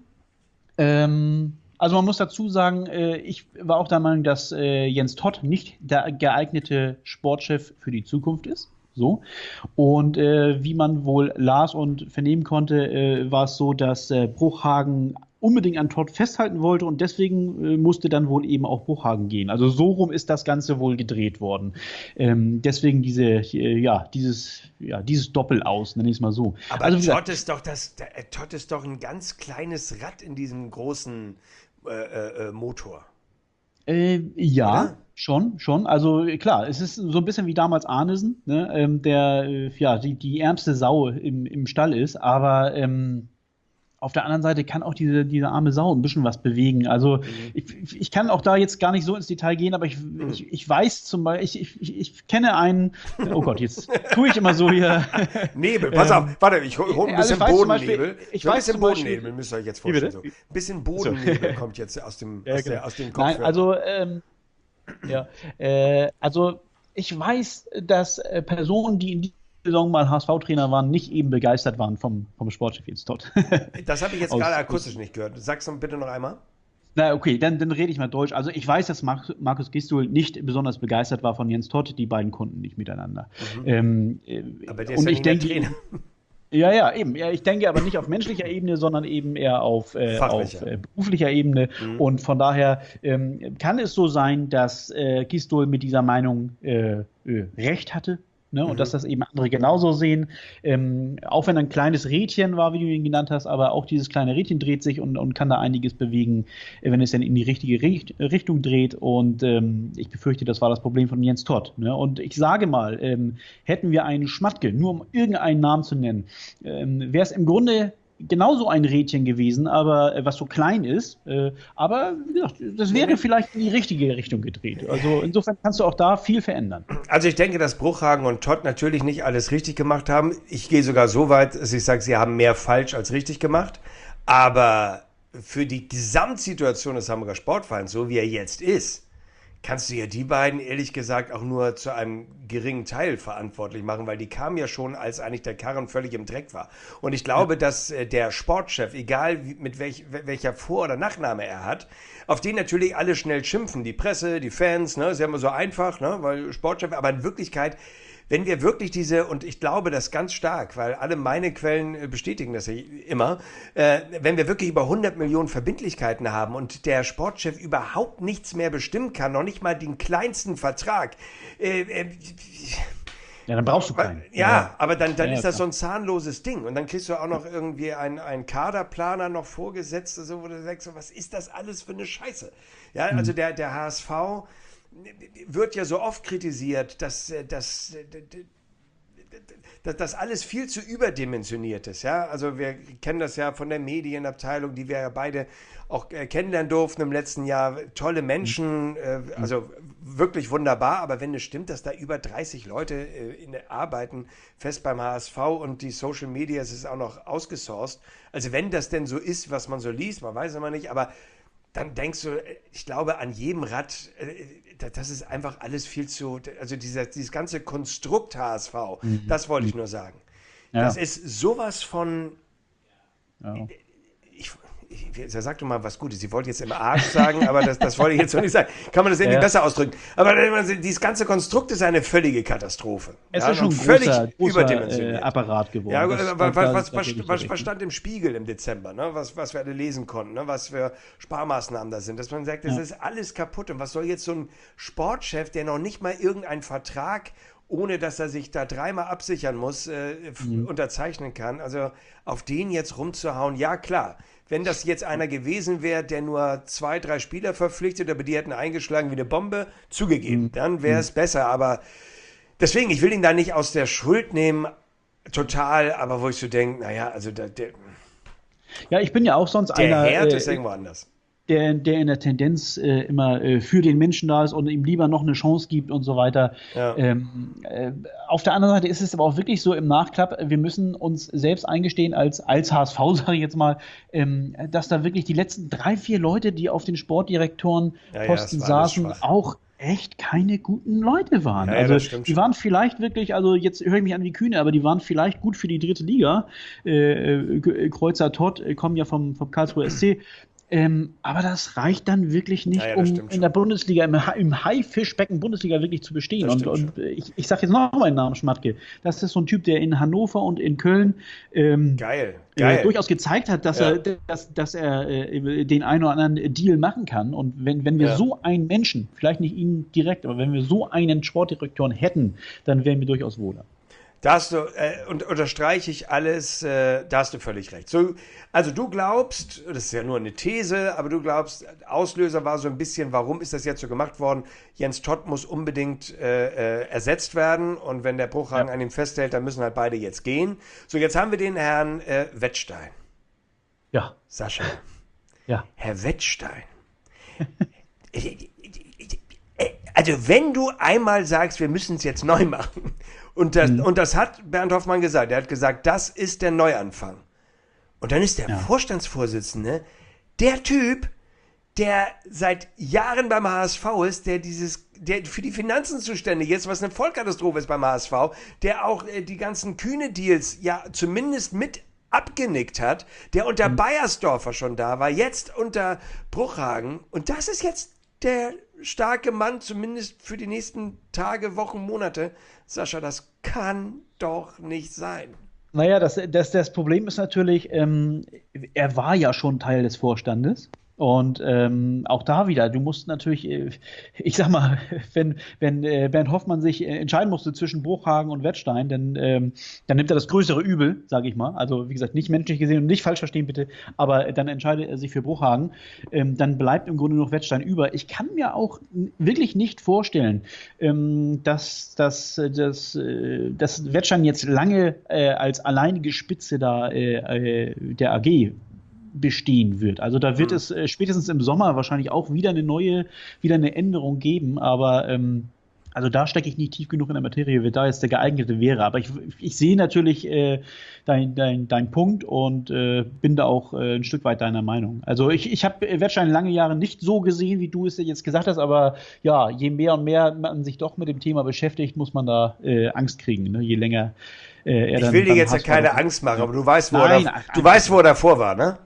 Ähm, also man muss dazu sagen, äh, ich war auch der Meinung, dass äh, Jens Todt nicht der geeignete Sportchef für die Zukunft ist. So. Und äh, wie man wohl las und vernehmen konnte, äh, war es so, dass äh, Bruchhagen unbedingt an Todt festhalten wollte und deswegen äh, musste dann wohl eben auch Bruchhagen gehen. Also so rum ist das Ganze wohl gedreht worden. Ähm, deswegen diese, äh, ja, dieses, ja, dieses Doppelaus, nenne ich es mal so. Aber also, Todt gesagt, ist doch das, der, Todt ist doch ein ganz kleines Rad in diesem großen äh, äh, Motor. Äh, ja, Oder? schon, schon. Also klar, es ist so ein bisschen wie damals Arnesen, ne, ähm, der äh, ja die, die ärmste Sau im, im Stall ist, aber ähm, auf der anderen Seite kann auch diese, diese arme Sau ein bisschen was bewegen. Also mhm. ich, ich kann auch da jetzt gar nicht so ins Detail gehen, aber ich, mhm. ich, ich weiß zum Beispiel, ich, ich, ich kenne einen, oh Gott, jetzt tue ich immer so hier. Nebel, pass ähm, auf, warte, ich hole ein bisschen also Bodennebel. Beispiel, ich so ein weiß bisschen Bodennebel, müsst ihr euch jetzt vorstellen. So. Ein bisschen Bodennebel so. kommt jetzt aus dem, ja, aus genau. der, aus dem Kopf. Nein, also, ähm, ja, äh, also ich weiß, dass äh, Personen, die in die Saison mal H S V-Trainer waren, nicht eben begeistert waren vom, vom Sportchef Jens Todt. Das habe ich jetzt aus, gerade akustisch nicht gehört. Sag's doch bitte noch einmal. Na, okay, dann, dann rede ich mal Deutsch. Also ich weiß, dass Mark, Markus Gisdol nicht besonders begeistert war von Jens Todt. Die beiden konnten nicht miteinander. Mhm. Ähm, aber der ist und ja ich nicht denke, mehr Trainer. Ja, ja, eben. Ja, ich denke aber nicht auf menschlicher Ebene, sondern eben eher auf, äh, auf äh, beruflicher Ebene. Mhm. Und von daher ähm, kann es so sein, dass äh, Gisdol mit dieser Meinung äh, äh, recht hatte. Ne, und mhm. dass das eben andere genauso sehen. Ähm, auch wenn er ein kleines Rädchen war, wie du ihn genannt hast, aber auch dieses kleine Rädchen dreht sich und, und kann da einiges bewegen, wenn es dann in die richtige Richt Richtung dreht. Und ähm, ich befürchte, das war das Problem von Jens Todt. Ne? Und ich sage mal, ähm, hätten wir einen Schmatke, nur um irgendeinen Namen zu nennen, ähm, wäre es im Grunde genauso ein Rädchen gewesen, aber äh, was so klein ist. Äh, aber wie gesagt, das wäre nee. vielleicht in die richtige Richtung gedreht. Also insofern kannst du auch da viel verändern. Also ich denke, dass Bruchhagen und Todt natürlich nicht alles richtig gemacht haben. Ich gehe sogar so weit, dass ich sage, sie haben mehr falsch als richtig gemacht. Aber für die Gesamtsituation des Hamburger Sportvereins, so wie er jetzt ist, kannst du ja die beiden, ehrlich gesagt, auch nur zu einem geringen Teil verantwortlich machen, weil die kamen ja schon, als eigentlich der Karren völlig im Dreck war. Und ich glaube, ja. dass äh, der Sportchef, egal wie, mit welch, welcher Vor- oder Nachname er hat, auf den natürlich alle schnell schimpfen, die Presse, die Fans, ne, ist ja immer so einfach, ne, weil Sportchef, aber in Wirklichkeit, wenn wir wirklich diese, und ich glaube das ganz stark, weil alle meine Quellen bestätigen das ja immer, äh, wenn wir wirklich über hundert Millionen Verbindlichkeiten haben und der Sportchef überhaupt nichts mehr bestimmen kann, noch nicht mal den kleinsten Vertrag, äh, äh, ja, dann brauchst du keinen. Ja, ja. aber dann, dann ja, ist das klar. so ein zahnloses Ding. Und dann kriegst du auch noch irgendwie einen, einen Kaderplaner noch vorgesetzt, so, wo du denkst, was ist das alles für eine Scheiße? Ja, also der, der H S V wird ja so oft kritisiert, dass, dass dass das alles viel zu überdimensioniert ist, ja. Also wir kennen das ja von der Medienabteilung, die wir ja beide auch äh, kennenlernen durften im letzten Jahr. Tolle Menschen, äh, also wirklich wunderbar. Aber wenn es stimmt, dass da über dreißig Leute äh, in, arbeiten, fest beim H S V und die Social Media, es ist auch noch ausgesourced. Also wenn das denn so ist, was man so liest, man weiß immer nicht, aber dann denkst du, ich glaube, an jedem Rad, äh, das ist einfach alles viel zu, also dieser, dieses ganze Konstrukt H S V, mhm. das wollte ich nur sagen. Ja. Das ist sowas von, ja. ich, ich, sag doch mal was Gutes, sie wollte jetzt im Arsch sagen, aber das, das wollte ich jetzt noch nicht sagen. Kann man das irgendwie ja. besser ausdrücken? Aber dieses ganze Konstrukt ist eine völlige Katastrophe. Es ja, ist schon ein völlig großer, großer überdimensioniert. Äh, Apparat geworden. Ja, das, was, was, was, das was, was stand im Spiegel im Dezember, ne? was, was wir alle lesen konnten, ne? Was für Sparmaßnahmen da sind, dass man sagt, das ja. ist alles kaputt. Und was soll jetzt so ein Sportchef, der noch nicht mal irgendeinen Vertrag, ohne dass er sich da dreimal absichern muss, äh, mhm. unterzeichnen kann, also auf den jetzt rumzuhauen, ja klar. Wenn das jetzt einer gewesen wäre, der nur zwei, drei Spieler verpflichtet, aber die hätten eingeschlagen wie eine Bombe, zugegeben, mhm. dann wäre es mhm. besser. Aber deswegen, ich will ihn da nicht aus der Schuld nehmen, total, aber wo ich so denke, naja, also der, der Ja, ich bin ja auch sonst der einer... Der Herd äh, ist irgendwo anders. Der, der in der Tendenz äh, immer äh, für den Menschen da ist und ihm lieber noch eine Chance gibt und so weiter. Ja. Ähm, äh, auf der anderen Seite ist es aber auch wirklich so im Nachklapp, wir müssen uns selbst eingestehen als, als H S V, sage ich jetzt mal, ähm, dass da wirklich die letzten drei, vier Leute, die auf den Sportdirektorenposten ja, ja, saßen, auch echt keine guten Leute waren. Ja, ja, also die waren vielleicht wirklich, also jetzt höre ich mich an wie Kühne, aber die waren vielleicht gut für die dritte Liga. Äh, Kreuzer Todd äh, kommen ja vom, vom Karlsruher S C. Ähm, aber das reicht dann wirklich nicht, ja, ja, um in der Bundesliga, im, im Haifischbecken Bundesliga wirklich zu bestehen. Und, und ich, ich sage jetzt noch mal den Namen Schmatke. Das ist so ein Typ, der in Hannover und in Köln ähm, geil, geil. Äh, durchaus gezeigt hat, dass ja. er, dass, dass er äh, den einen oder anderen Deal machen kann. Und wenn, wenn wir ja. so einen Menschen, vielleicht nicht ihn direkt, aber wenn wir so einen Sportdirektor hätten, dann wären wir durchaus wohler. Da hast du, äh, und unterstreiche ich alles, äh, da hast du völlig recht. So, also du glaubst, das ist ja nur eine These, aber du glaubst, Auslöser war so ein bisschen, warum ist das jetzt so gemacht worden? Jens Todt muss unbedingt äh, äh, ersetzt werden und wenn der Bruchhagen ja. an ihm festhält, dann müssen halt beide jetzt gehen. So, jetzt haben wir den Herrn äh, Wettstein. Ja. Sascha. Ja. Herr Wettstein. Also wenn du einmal sagst, wir müssen es jetzt neu machen, und das, mhm. und das hat Bernd Hoffmann gesagt, er hat gesagt, das ist der Neuanfang. Und dann ist der ja. Vorstandsvorsitzende, der Typ, der seit Jahren beim H S V ist, der dieses, der für die Finanzen zuständig ist, was eine Vollkatastrophe ist beim H S V, der auch äh, die ganzen Kühne-Deals ja zumindest mit abgenickt hat, der unter mhm. Beiersdorfer schon da war, jetzt unter Bruchhagen. Und das ist jetzt der starke Mann, zumindest für die nächsten Tage, Wochen, Monate. Sascha, das kann doch nicht sein. Naja, das, das, das Problem ist natürlich, ähm, er war ja schon Teil des Vorstandes. Und ähm, auch da wieder, du musst natürlich, äh, ich sag mal, wenn, wenn äh, Bernd Hoffmann sich äh, entscheiden musste zwischen Bruchhagen und Wettstein, dann, ähm, dann nimmt er das größere Übel, sage ich mal. Also wie gesagt, nicht menschlich gesehen und nicht falsch verstehen bitte, aber dann entscheidet er sich für Bruchhagen. Ähm, dann bleibt im Grunde noch Wettstein über. Ich kann mir auch wirklich nicht vorstellen, ähm, dass, dass, dass, äh, dass Wettstein jetzt lange äh, als alleinige Spitze da äh, äh, der A G bestehen wird. Also da wird mhm. es äh, spätestens im Sommer wahrscheinlich auch wieder eine neue, wieder eine Änderung geben, aber ähm, also da stecke ich nicht tief genug in der Materie, wer da jetzt der geeignete wäre. Aber ich, ich sehe natürlich äh, dein, dein, dein Punkt und äh, bin da auch äh, ein Stück weit deiner Meinung. Also ich, ich habe Wettstein lange Jahre nicht so gesehen, wie du es jetzt gesagt hast, aber ja, je mehr und mehr man sich doch mit dem Thema beschäftigt, muss man da äh, Angst kriegen, ne? Je länger äh, er ich dann... Ich will dir jetzt ja keine Angst machen, aber du weißt, wo, Nein, er, du weißt, wo er davor war, ne?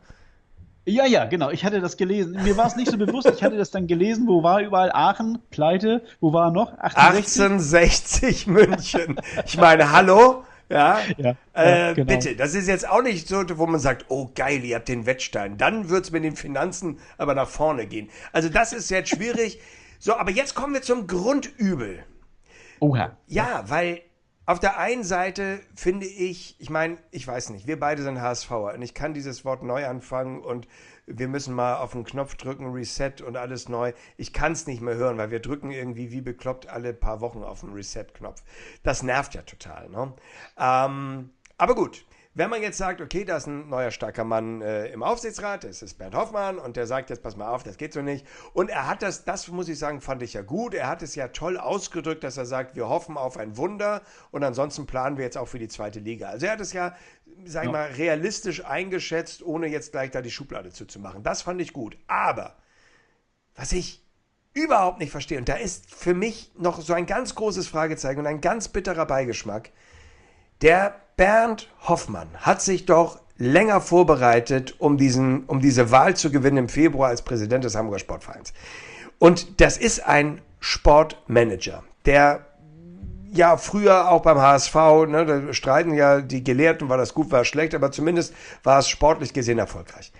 Ja, ja, genau. Ich hatte das gelesen. Mir war es nicht so bewusst. Ich hatte das dann gelesen. Wo war überall Aachen? Pleite. Wo war er noch? achtundsechzig, achtzehnhundertsechzig München. Ich meine, hallo? Ja, ja, äh, ja genau. Bitte. Das ist jetzt auch nicht so, wo man sagt, oh geil, ihr habt den Wettstein. Dann wird es mit den Finanzen aber nach vorne gehen. Also das ist jetzt schwierig. So, aber jetzt kommen wir zum Grundübel. Oha. Ja, weil auf der einen Seite finde ich, ich meine, ich weiß nicht, wir beide sind HSVer und ich kann dieses Wort neu anfangen und wir müssen mal auf den Knopf drücken, Reset und alles neu. Ich kann es nicht mehr hören, weil wir drücken irgendwie wie bekloppt alle paar Wochen auf den Reset-Knopf. Das nervt ja total. Ne? Ähm, aber gut. Wenn man jetzt sagt, okay, da ist ein neuer starker Mann äh, im Aufsichtsrat, das ist Bernd Hoffmann und der sagt jetzt, pass mal auf, das geht so nicht. Und er hat das, das muss ich sagen, fand ich ja gut. Er hat es ja toll ausgedrückt, dass er sagt, wir hoffen auf ein Wunder und ansonsten planen wir jetzt auch für die zweite Liga. Also er hat es ja, sag ich Ja. mal, realistisch eingeschätzt, ohne jetzt gleich da die Schublade zuzumachen. Das fand ich gut. Aber was ich überhaupt nicht verstehe, und da ist für mich noch so ein ganz großes Fragezeichen und ein ganz bitterer Beigeschmack, der Bernd Hoffmann hat sich doch länger vorbereitet, um, diesen, um diese Wahl zu gewinnen im Februar als Präsident des Hamburger Sportvereins. Und das ist ein Sportmanager, der ja früher auch beim H S V, ne, da streiten ja die Gelehrten, war das gut, war das schlecht, aber zumindest war es sportlich gesehen erfolgreich.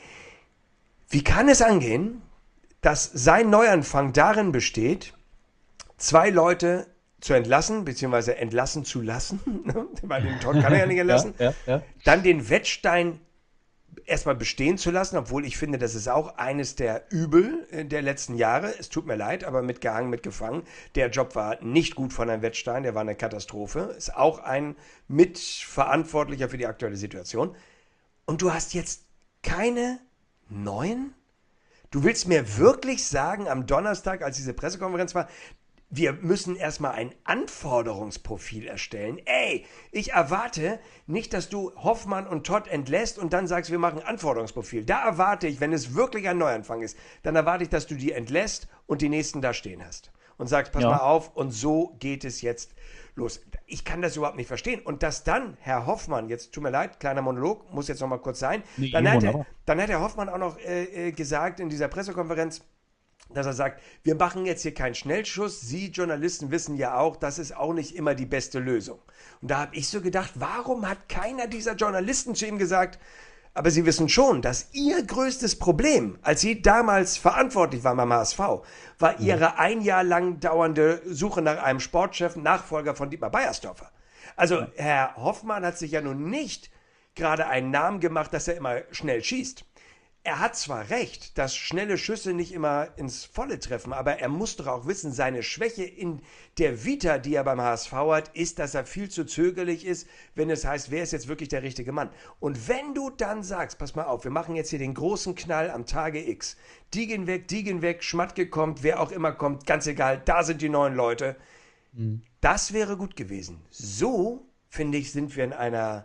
Wie kann es angehen, dass sein Neuanfang darin besteht, zwei Leute zu entlassen, beziehungsweise entlassen zu lassen, weil den Todd kann er ja nicht entlassen, Ja, ja, ja. dann den Wettstein erstmal bestehen zu lassen, obwohl ich finde, das ist auch eines der Übel der letzten Jahre. Es tut mir leid, aber mitgehangen, mitgefangen. Der Job war nicht gut von Herrn Wettstein, der war eine Katastrophe. Ist auch ein Mitverantwortlicher für die aktuelle Situation. Und du hast jetzt keine neuen? Du willst mir wirklich sagen, am Donnerstag, als diese Pressekonferenz war, wir müssen erstmal ein Anforderungsprofil erstellen. Ey, ich erwarte nicht, dass du Hoffmann und Todd entlässt und dann sagst, wir machen ein Anforderungsprofil. Da erwarte ich, wenn es wirklich ein Neuanfang ist, dann erwarte ich, dass du die entlässt und die nächsten da stehen hast. Und sagst, pass Ja. mal auf, und so geht es jetzt los. Ich kann das überhaupt nicht verstehen. Und dass dann Herr Hoffmann, jetzt tut mir leid, kleiner Monolog, muss jetzt noch mal kurz sein, Nee, dann, hat er, wunderbar. dann hat Herr Hoffmann auch noch äh, äh, gesagt in dieser Pressekonferenz, dass er sagt, wir machen jetzt hier keinen Schnellschuss. Sie Journalisten wissen ja auch, das ist auch nicht immer die beste Lösung. Und da habe ich so gedacht, warum hat keiner dieser Journalisten zu ihm gesagt, aber Sie wissen schon, dass Ihr größtes Problem, als Sie damals verantwortlich waren beim H S V, war Ihre ein Jahr lang dauernde Suche nach einem Sportchef, Nachfolger von Dietmar Beiersdorfer. Also Herr Hoffmann hat sich ja nun nicht gerade einen Namen gemacht, dass er immer schnell schießt. Er hat zwar recht, dass schnelle Schüsse nicht immer ins Volle treffen, aber er muss doch auch wissen, seine Schwäche in der Vita, die er beim H S V hat, ist, dass er viel zu zögerlich ist, wenn es heißt, wer ist jetzt wirklich der richtige Mann. Und wenn du dann sagst, pass mal auf, wir machen jetzt hier den großen Knall am Tage X, die gehen weg, die gehen weg, Schmatke kommt, wer auch immer kommt, ganz egal, da sind die neuen Leute, mhm. Das wäre gut gewesen. So, finde ich, sind wir in einer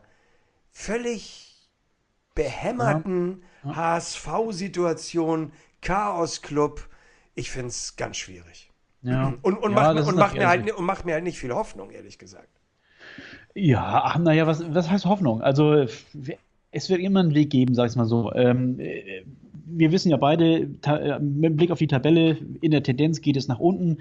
völlig behämmerten ja. Ja. H S V-Situation, Chaos-Club. Ich finde es ganz schwierig. Ja. Und, und, ja, macht, und, macht mir halt, und macht mir halt nicht viel Hoffnung, ehrlich gesagt. Ja, ach, naja, was, was heißt Hoffnung? Also, es wird immer einen Weg geben, sag ich mal so. Ähm, wir wissen ja beide, ta- mit Blick auf die Tabelle, in der Tendenz geht es nach unten.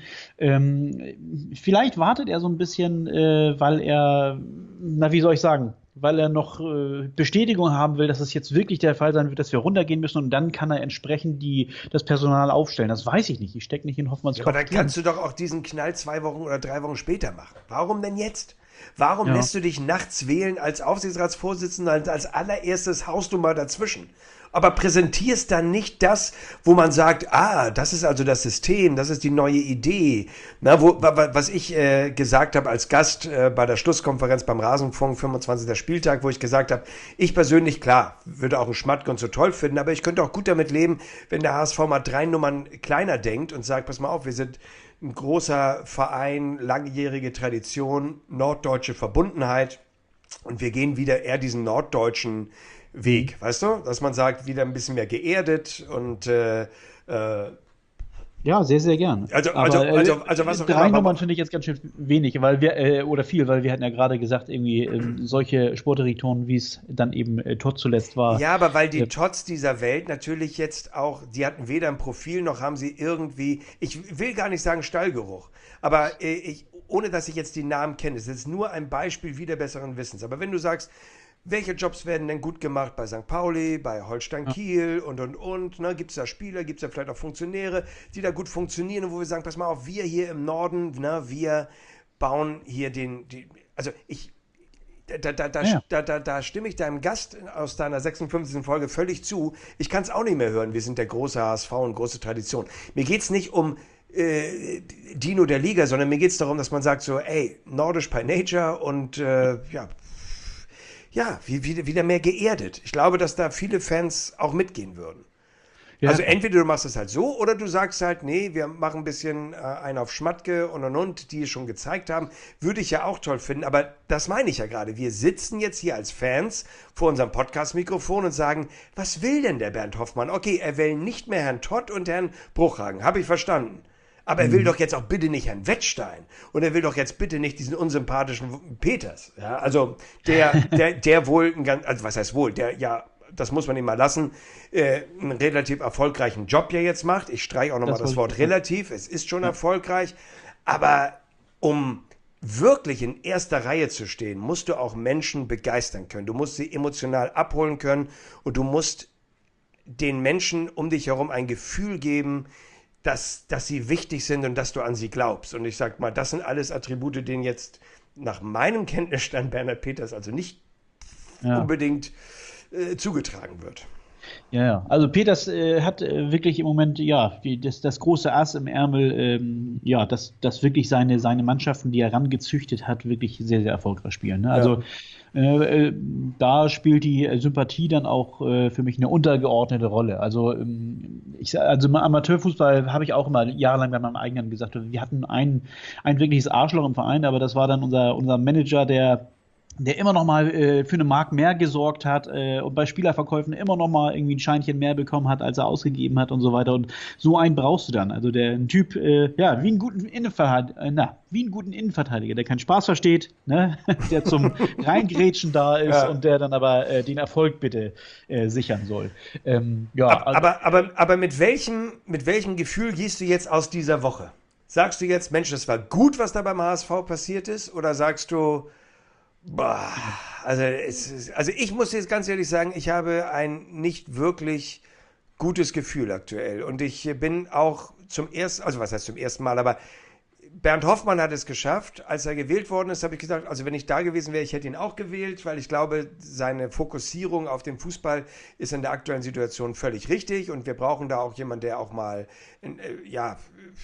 Ähm, vielleicht wartet er so ein bisschen, äh, weil er, na, wie soll ich sagen, weil er noch äh, Bestätigung haben will, dass es jetzt wirklich der Fall sein wird, dass wir runtergehen müssen und dann kann er entsprechend die, das Personal aufstellen. Das weiß ich nicht. Ich stecke nicht in Hoffmanns Ja, Kopf. aber dann kannst du doch auch diesen Knall zwei Wochen oder drei Wochen später machen. Warum denn jetzt? Warum Ja. lässt du dich nachts wählen als Aufsichtsratsvorsitzender, als, als allererstes haust du mal dazwischen? Aber präsentierst dann nicht das, wo man sagt, ah, das ist also das System, das ist die neue Idee. Na, wo, was ich äh, gesagt habe als Gast äh, bei der Schlusskonferenz beim Rasenfunk, fünfundzwanzigster Spieltag, wo ich gesagt habe, ich persönlich, klar, würde auch einen Schmatt ganz so toll finden, aber ich könnte auch gut damit leben, wenn der H S V mal drei Nummern kleiner denkt und sagt, pass mal auf, wir sind ein großer Verein, langjährige Tradition, norddeutsche Verbundenheit und wir gehen wieder eher diesen norddeutschen Weg, weißt du? Dass man sagt, wieder ein bisschen mehr geerdet und äh, äh, Ja, sehr, sehr gern. Also- Aber, also- äh, also- also was auch drei immer, Nummern aber- finde ich jetzt ganz schön wenig, weil wir, äh, oder viel, weil wir hatten ja gerade gesagt, irgendwie ähm, solche Sportdirektoren, wie es dann eben äh, Todd zuletzt war. ja, aber weil die Ja. Tots dieser Welt natürlich jetzt auch, die hatten weder ein Profil noch haben sie irgendwie, ich will gar nicht sagen Stallgeruch, aber äh, ich, ohne dass ich jetzt die Namen kenne, es ist nur ein Beispiel wieder besseren Wissens. Aber wenn du sagst, welche Jobs werden denn gut gemacht bei Sankt Pauli, bei Holstein Kiel und, und, und, ne? Gibt es da Spieler, gibt es da vielleicht auch Funktionäre, die da gut funktionieren und wo wir sagen, pass mal auf, wir hier im Norden, ne, wir bauen hier den, die, also ich, da, da, da, Ja. da, da, da stimme ich deinem Gast aus deiner sechsundfünfzigsten Folge völlig zu. Ich kann es auch nicht mehr hören. Wir sind der große H S V und große Tradition. Mir geht es nicht um äh, Dino der Liga, sondern mir geht es darum, dass man sagt so, ey, nordisch by nature und äh, ja, ja, wie, wie, wieder mehr geerdet. Ich glaube, dass da viele Fans auch mitgehen würden. Ja. Also entweder du machst es halt so oder du sagst halt, nee, wir machen ein bisschen äh, einen auf Schmatke und und und, die es schon gezeigt haben. Würde ich ja auch toll finden, aber das meine ich ja gerade. Wir sitzen jetzt hier als Fans vor unserem Podcast-Mikrofon und sagen, was will denn der Bernd Hoffmann? Okay, er will nicht mehr Herrn Todt und Herrn Bruchhagen, habe ich verstanden. Aber er will Mhm. doch jetzt auch bitte nicht Herrn Wettstein. Und er will doch jetzt bitte nicht diesen unsympathischen Peters. Ja, also der, der, der wohl, ein ganz, also was heißt wohl, der ja, das muss man ihm mal lassen, äh, einen relativ erfolgreichen Job ja jetzt macht. Ich streiche auch nochmal Das das, wollte Wort ich sagen. relativ. Es ist schon Ja. erfolgreich. Aber um wirklich in erster Reihe zu stehen, musst du auch Menschen begeistern können. Du musst sie emotional abholen können und du musst den Menschen um dich herum ein Gefühl geben, dass, dass sie wichtig sind und dass du an sie glaubst. Und ich sag mal, das sind alles Attribute, denen jetzt nach meinem Kenntnisstand Bernhard Peters also nicht Ja. unbedingt äh, zugetragen wird. Ja, ja. Also Peters äh, hat äh, wirklich im Moment ja die, das, das große Ass im Ärmel, ähm, ja, dass das wirklich seine, seine Mannschaften, die er rangezüchtet hat, wirklich sehr, sehr erfolgreich spielen. Ne? Also äh, äh, da spielt die Sympathie dann auch äh, für mich eine untergeordnete Rolle. Also, ähm, ich, sag- also im Amateurfußball habe ich auch immer jahrelang bei meinem eigenen gesagt, wir hatten ein, ein wirkliches Arschloch im Verein, aber das war dann unser, unser Manager, der der immer noch mal äh, für eine Mark mehr gesorgt hat äh, und bei Spielerverkäufen immer noch mal irgendwie ein Scheinchen mehr bekommen hat, als er ausgegeben hat und so weiter. Und so einen brauchst du dann. Also der ein Typ, äh, ja, wie einen guten Innenverteidiger, äh, na, wie einen guten Innenverteidiger, der keinen Spaß versteht, ne? Der zum Reingrätschen da ist Ja. und der dann aber äh, den Erfolg bitte äh, sichern soll. Ähm, ja, Ab, also, aber, aber, aber mit welchem, mit welchem Gefühl gehst du jetzt aus dieser Woche? Sagst du jetzt, Mensch, das war gut, was da beim H S V passiert ist? Oder sagst du, boah, also, es ist, also ich muss jetzt ganz ehrlich sagen, ich habe ein nicht wirklich gutes Gefühl aktuell. Und ich bin auch zum ersten, also was heißt zum ersten Mal, aber Bernd Hoffmann hat es geschafft. Als er gewählt worden ist, habe ich gesagt, also wenn ich da gewesen wäre, ich hätte ihn auch gewählt, weil ich glaube, seine Fokussierung auf den Fußball ist in der aktuellen Situation völlig richtig und wir brauchen da auch jemanden, der auch mal, äh, ja,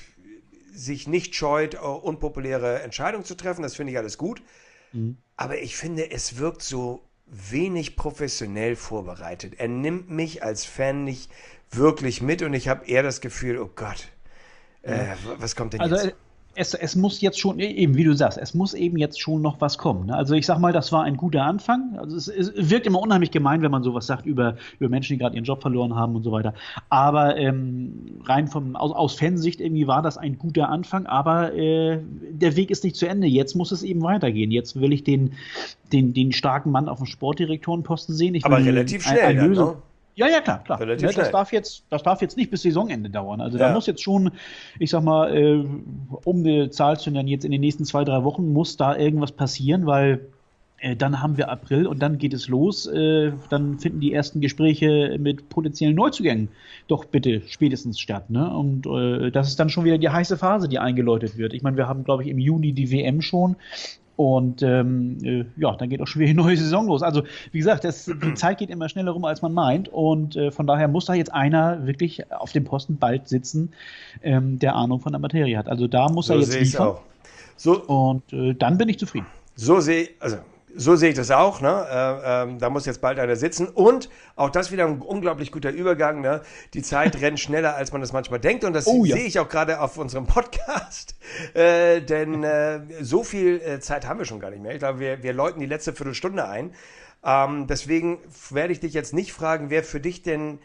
sich nicht scheut, unpopuläre Entscheidungen zu treffen. Das finde ich alles gut. mhm. Aber ich finde, es wirkt so wenig professionell vorbereitet. Er nimmt mich als Fan nicht wirklich mit und ich habe eher das Gefühl, oh Gott, äh, was kommt denn Also jetzt? äh, es, es muss jetzt schon, eben wie du sagst, es muss eben jetzt schon noch was kommen. Ne? Also ich sag mal, das war ein guter Anfang. Also es, es wirkt immer unheimlich gemein, wenn man sowas sagt über, über Menschen, die gerade ihren Job verloren haben und so weiter. Aber ähm, rein vom, aus, aus Fansicht irgendwie war das ein guter Anfang, aber äh, der Weg ist nicht zu Ende. Jetzt muss es eben weitergehen. Jetzt will ich den, den, den starken Mann auf dem Sportdirektorenposten sehen. Ich Aber will relativ ein- schnell eine dann, Lösung. ne? Ja, ja, klar, klar. Relativ Ne, das schnell. darf jetzt, das darf jetzt nicht bis Saisonende dauern. Also Ja. da muss jetzt schon, ich sag mal, äh, um eine Zahl zu nennen, jetzt in den nächsten zwei, drei Wochen muss da irgendwas passieren, weil äh, dann haben wir April und dann geht es los. Äh, dann finden die ersten Gespräche mit potenziellen Neuzugängen doch bitte spätestens statt. Ne? Und äh, das ist dann schon wieder die heiße Phase, die eingeläutet wird. Ich meine, wir haben, glaube ich, im Juni die W M schon. Und ähm, äh, ja, dann geht auch schon wieder die neue Saison los. Also, wie gesagt, das, die Zeit geht immer schneller rum, als man meint. Und äh, von daher muss da jetzt einer wirklich auf dem Posten bald sitzen, ähm, der Ahnung von der Materie hat. Also da muss So er jetzt sehe ich es liefern. auch. So, Und äh, dann bin ich zufrieden. So sehe also so sehe ich das auch. Ne? Äh, ähm, da muss jetzt bald einer sitzen. Und auch das wieder ein unglaublich guter Übergang. Ne? Die Zeit rennt schneller, als man das manchmal denkt. Und das Oh ja. sehe ich auch gerade auf unserem Podcast. Äh, denn äh, so viel äh, Zeit haben wir schon gar nicht mehr. Ich glaube, wir, wir läuten die letzte Viertelstunde ein. Ähm, deswegen werde ich dich jetzt nicht fragen, wer für dich denn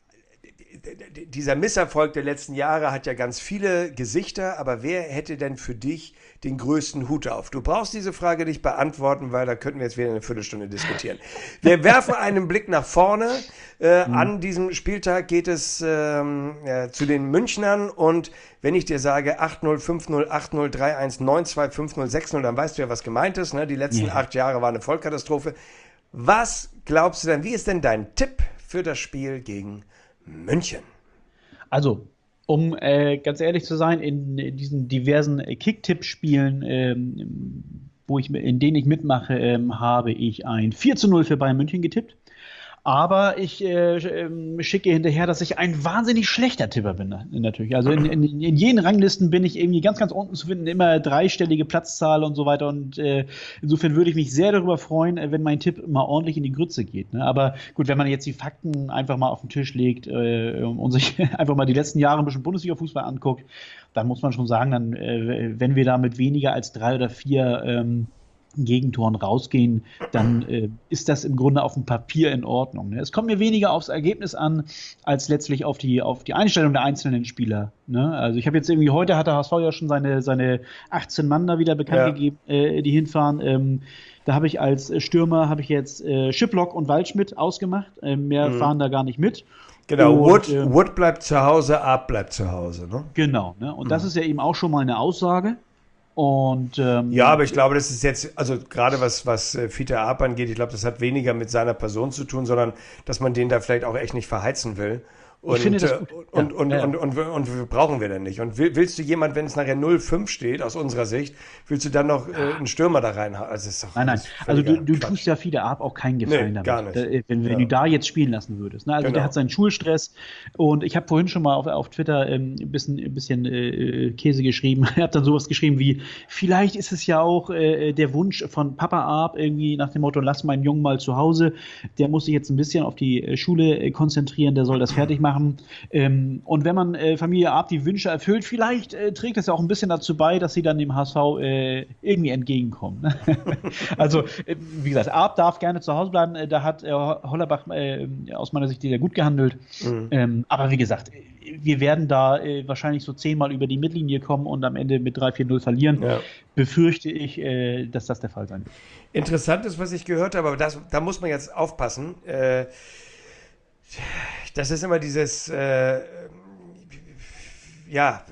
dieser Misserfolg der letzten Jahre hat ja ganz viele Gesichter, aber wer hätte denn für dich den größten Hut auf? Du brauchst diese Frage nicht beantworten, weil da könnten wir jetzt wieder eine Viertelstunde diskutieren. Wir werfen einen Blick nach vorne. Äh, mhm. An diesem Spieltag geht es ähm, äh, zu den Münchnern und wenn ich dir sage acht null, fünf null, acht null, drei eins, neun zwei, fünf null, sechs null, dann weißt du ja, was gemeint ist. Ne? Die letzten Ja. acht Jahre waren eine Vollkatastrophe. Was glaubst du denn, wie ist denn dein Tipp für das Spiel gegen München? Also, um äh, ganz ehrlich zu sein, in, in diesen diversen äh, Kick-Tipp-Spielen ähm, wo ich, in denen ich mitmache, ähm, habe ich ein vier zu null für Bayern München getippt. Aber ich äh, ähm, schicke hinterher, dass ich ein wahnsinnig schlechter Tipper bin, natürlich. Also in, in, in jenen Ranglisten bin ich irgendwie ganz, ganz unten zu finden, immer dreistellige Platzzahl und so weiter. Und äh, insofern würde ich mich sehr darüber freuen, wenn mein Tipp mal ordentlich in die Grütze geht. Ne? Aber gut, wenn man jetzt die Fakten einfach mal auf den Tisch legt äh, und sich einfach mal die letzten Jahre ein bisschen Bundesliga-Fußball anguckt, dann muss man schon sagen, dann, äh, wenn wir da mit weniger als drei oder vier ähm, Gegentoren rausgehen, dann äh, ist das im Grunde auf dem Papier in Ordnung. Ne? Es kommt mir weniger aufs Ergebnis an, als letztlich auf die, auf die Einstellung der einzelnen Spieler. Ne? Also ich habe jetzt irgendwie, heute hat der H S V ja schon seine, seine achtzehn Mann da wieder bekannt Ja. gegeben, äh, die hinfahren. Ähm, da habe ich als Stürmer, habe ich jetzt äh, Schiplock und Waldschmidt ausgemacht. Äh, mehr Mhm. fahren da gar nicht mit. Genau, Und, Wood, ähm, Wood bleibt zu Hause, Ab bleibt zu Hause. Ne? Genau. Ne? Und das Mhm. ist ja eben auch schon mal eine Aussage. Und ähm, Ja, aber ich glaube, das ist jetzt, also gerade was, was äh, Fiete Ab angeht, ich glaube, das hat weniger mit seiner Person zu tun, sondern dass man den da vielleicht auch echt nicht verheizen will. Und, finde das äh, gut. und, Ja, und, ja, ja. und, und, und, und brauchen wir denn nicht. Und will, willst du jemand, wenn es nachher null fünf steht, aus unserer Sicht, willst du dann noch äh, einen Stürmer da reinhauen? Also ist doch Nein, nein. alles Also du, völliger du Quatsch. tust ja Fiete Ab auch keinen Gefallen Nee, damit, gar nicht. Da, äh, wenn, wenn Ja. du da jetzt spielen lassen würdest. Ne? Also Genau. der hat seinen Schulstress und ich habe vorhin schon mal auf, auf Twitter ähm, ein bisschen, ein bisschen äh, Käse geschrieben. Er hat dann sowas geschrieben wie, vielleicht ist es ja auch äh, der Wunsch von Papa Ab, irgendwie nach dem Motto, lass meinen Jungen mal zu Hause. Der muss sich jetzt ein bisschen auf die äh, Schule äh, konzentrieren, der soll das fertig machen. Ähm, und wenn man äh, Familie Ab die Wünsche erfüllt, vielleicht äh, trägt es ja auch ein bisschen dazu bei, dass sie dann dem H S V äh, irgendwie entgegenkommen. Ne? Also, äh, wie gesagt, Ab darf gerne zu Hause bleiben. Äh, Da hat äh, Hollerbach äh, aus meiner Sicht sehr gut gehandelt. Mhm. Ähm, aber wie gesagt, äh, wir werden da äh, wahrscheinlich so zehnmal über die Mittellinie kommen und am Ende mit drei vier null verlieren. Ja. Befürchte ich, äh, dass das der Fall sein wird. Interessant ist, was ich gehört habe, aber das, da muss man jetzt aufpassen. Äh, das ist immer dieses, äh, ja,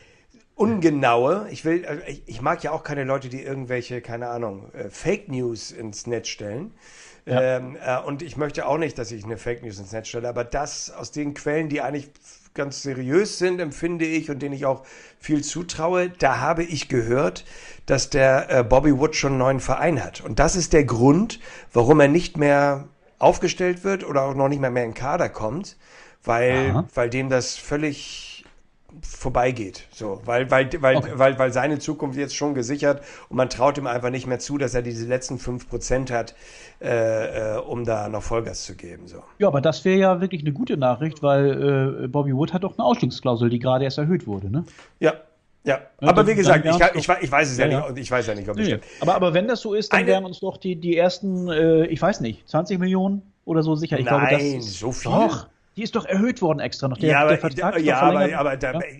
ungenaue. Ich will, also ich, ich mag ja auch keine Leute, die irgendwelche, keine Ahnung, äh, Fake News ins Netz stellen. Ja. Ähm, äh, und ich möchte auch nicht, dass ich eine Fake News ins Netz stelle, aber das aus den Quellen, die eigentlich ganz seriös sind, empfinde ich und denen ich auch viel zutraue, da habe ich gehört, dass der äh, Bobby Wood schon einen neuen Verein hat. Und das ist der Grund, warum er nicht mehr aufgestellt wird oder auch noch nicht mehr mehr in den Kader kommt, weil, Aha. weil dem das völlig vorbeigeht. So, weil, weil, weil, Okay. weil, weil seine Zukunft jetzt schon gesichert und man traut ihm einfach nicht mehr zu, dass er diese letzten fünf Prozent hat, äh, äh, um da noch Vollgas zu geben. So. Ja, aber das wäre ja wirklich eine gute Nachricht, weil äh, Bobby Wood hat doch eine Ausstiegsklausel, die gerade erst erhöht wurde, ne? Ja, ja. Ja, Aber dann- wie gesagt, dann ich, wär's kann- ich, wei- ich weiß es ja, Ja, nicht ja. und ich weiß ja nicht, ob es Nee, stimmt. aber, aber wenn das so ist, dann Eine- wären uns doch die, die ersten, äh, ich weiß nicht, zwanzig Millionen oder so sicher. Ich glaube, das Nein, ist, so viel? Doch, die ist doch erhöht worden extra noch. Der, ja, aber, der Vertrag ist doch ja, aber, verlängert. aber da, Ja.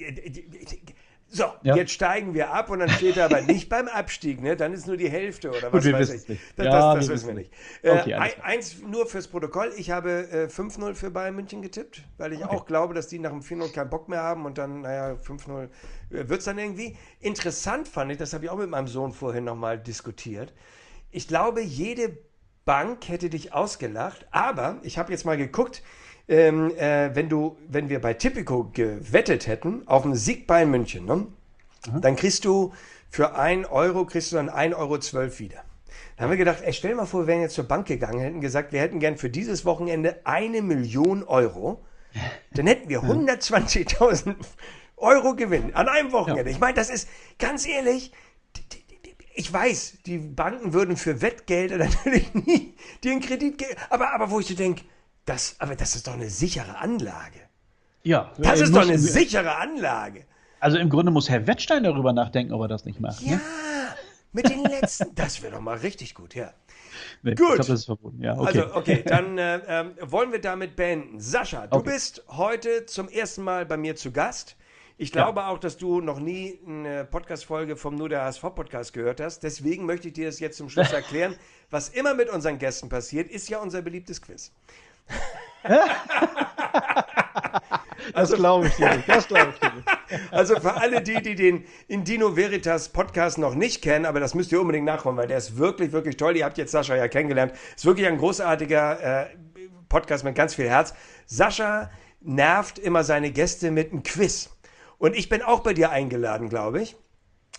so, Ja. jetzt steigen wir ab und dann steht er aber nicht beim Abstieg, ne? Dann ist nur die Hälfte oder Gut, was wir weiß wissen ich. es nicht. Das, Ja, das, wir das wissen wissen wir es nicht. Okay, äh, alles ein, eins nur fürs Protokoll, ich habe äh, fünf null für Bayern München getippt, weil ich Okay. auch glaube, dass die nach dem vier null keinen Bock mehr haben und dann, naja, fünf null äh, wird es dann irgendwie. Interessant fand ich, das habe ich auch mit meinem Sohn vorhin nochmal diskutiert. Ich glaube, jede Bank hätte dich ausgelacht, aber ich habe jetzt mal geguckt, ähm, äh, wenn du, wenn wir bei Tipico gewettet hätten auf einen Sieg Bayern München, ne? Dann kriegst du für ein Euro, kriegst du dann ein Euro zwölf wieder. Dann haben wir gedacht, ey, stell dir mal vor, wir wären jetzt zur Bank gegangen, hätten gesagt, wir hätten gern für dieses Wochenende eine Million Euro. Dann hätten wir hundertzwanzigtausend Euro Gewinn an einem Wochenende. Ja. Ich meine, das ist, ganz ehrlich, die- die- die- ich weiß, die Banken würden für Wettgelder natürlich nie dir einen Kredit geben. Aber, aber wo ich so denke, das, aber das ist doch eine sichere Anlage. Ja, Das äh, ist muss- doch eine sichere Anlage. Also im Grunde muss Herr Wettstein darüber nachdenken, ob er das nicht macht. Ja, Ne? mit den letzten. Das wäre doch mal richtig gut, ja. Nee, Gut. Ich glaube, das ist verboten. Ja, okay. Also, okay, dann äh, ähm, wollen wir damit beenden. Sascha, du Okay. bist heute zum ersten Mal bei mir zu Gast. Ich glaube auch, dass du noch nie eine Podcast-Folge vom Nur der H S V-Podcast gehört hast. Deswegen möchte ich dir das jetzt zum Schluss erklären. Was immer mit unseren Gästen passiert, ist ja unser beliebtes Quiz. das glaube ich dir nicht. Das glaube ich dir nicht. Also für alle die, die den Indino Veritas Podcast noch nicht kennen, aber das müsst ihr unbedingt nachholen, weil der ist wirklich, wirklich toll. Ihr habt jetzt Sascha ja kennengelernt. Ist wirklich ein großartiger äh, Podcast mit ganz viel Herz. Sascha nervt immer seine Gäste mit einem Quiz. Und ich bin auch bei dir eingeladen, glaube ich.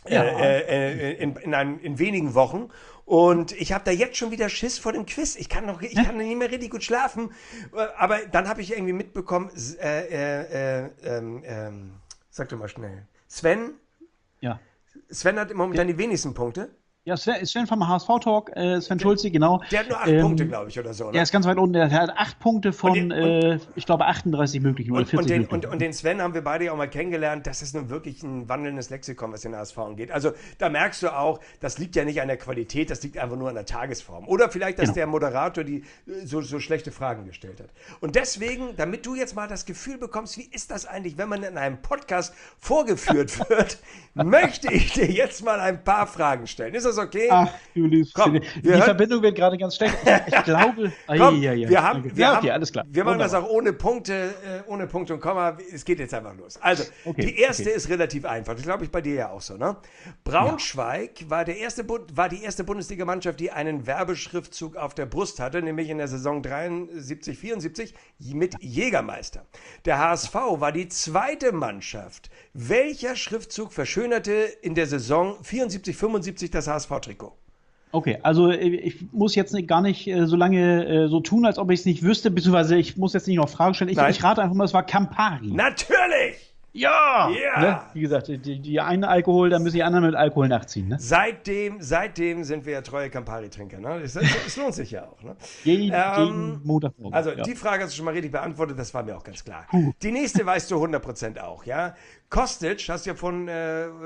Ja. äh, äh, in, in, einem, in wenigen Wochen. Und ich habe da jetzt schon wieder Schiss vor dem Quiz. Ich kann noch, ich kann nicht mehr richtig gut schlafen. Aber dann habe ich irgendwie mitbekommen, äh, äh, äh, ähm, ähm, sag doch mal schnell. Sven? Ja. Sven hat momentan die wenigsten Punkte. Ja, Sven, Sven vom H S V-Talk, äh, Sven Schulze, genau. Der hat nur acht ähm, Punkte, glaube ich, oder so. Ne? Der ist ganz weit unten. Der hat acht Punkte von, Und den- äh, ich glaube, achtunddreißig möglichen oder Und, vierzig und, den, möglichen. und, und den Sven haben wir beide ja auch mal kennengelernt. Das ist nun wirklich ein wandelndes Lexikon, was den H S V angeht. Also da merkst du auch, das liegt ja nicht an der Qualität, das liegt einfach nur an der Tagesform. Oder vielleicht, dass Genau. der Moderator die äh, so, so schlechte Fragen gestellt hat. Und deswegen, damit du jetzt mal das Gefühl bekommst, wie ist das eigentlich, wenn man in einem Podcast vorgeführt wird, möchte ich dir jetzt mal ein paar Fragen stellen. Ist das okay? Ach, du liebst. Komm, Die wir hören- Verbindung wird gerade ganz schlecht. Ich, ich glaube. Komm, Ai, ai, ai. wir haben, Danke. wir ja, haben, okay, alles klar. Wir machen das Wunderbar. auch ohne Punkte, äh, ohne Punkt und Komma. Es geht jetzt einfach los. Also, Okay, die erste okay. ist relativ einfach. Das glaube ich bei dir ja auch so, ne? Braunschweig war, der erste, Bu- war die erste Bundesligamannschaft, die einen Werbeschriftzug auf der Brust hatte, nämlich in der Saison dreiundsiebzig, vierundsiebzig mit Jägermeister. Der H S V war die zweite Mannschaft. Welcher Schriftzug verschönerte in der Saison vierundsiebzig, fünfundsiebzig das H S V-Trikot? Okay, also äh, ich muss jetzt nicht, gar nicht äh, so lange äh, so tun, als ob ich es nicht wüsste, beziehungsweise ich muss jetzt nicht noch Fragen stellen. Ich, Nein. ich rate einfach mal, es war Campari. Natürlich! Ja! Ja! Ne? Wie gesagt, die, die einen Alkohol, dann müssen die anderen mit Alkohol nachziehen. Ne? Seitdem, seitdem sind wir ja treue Campari-Trinker. Ne? Es, es lohnt sich ja auch. Ne? Jeden, Ähm, jeden Montagmorgen. Also ja. die Frage hast du schon mal richtig beantwortet, das war mir auch ganz klar. Puh. Die nächste weißt du hundert Prozent auch. Ja? Kostic, hast du ja von äh, äh,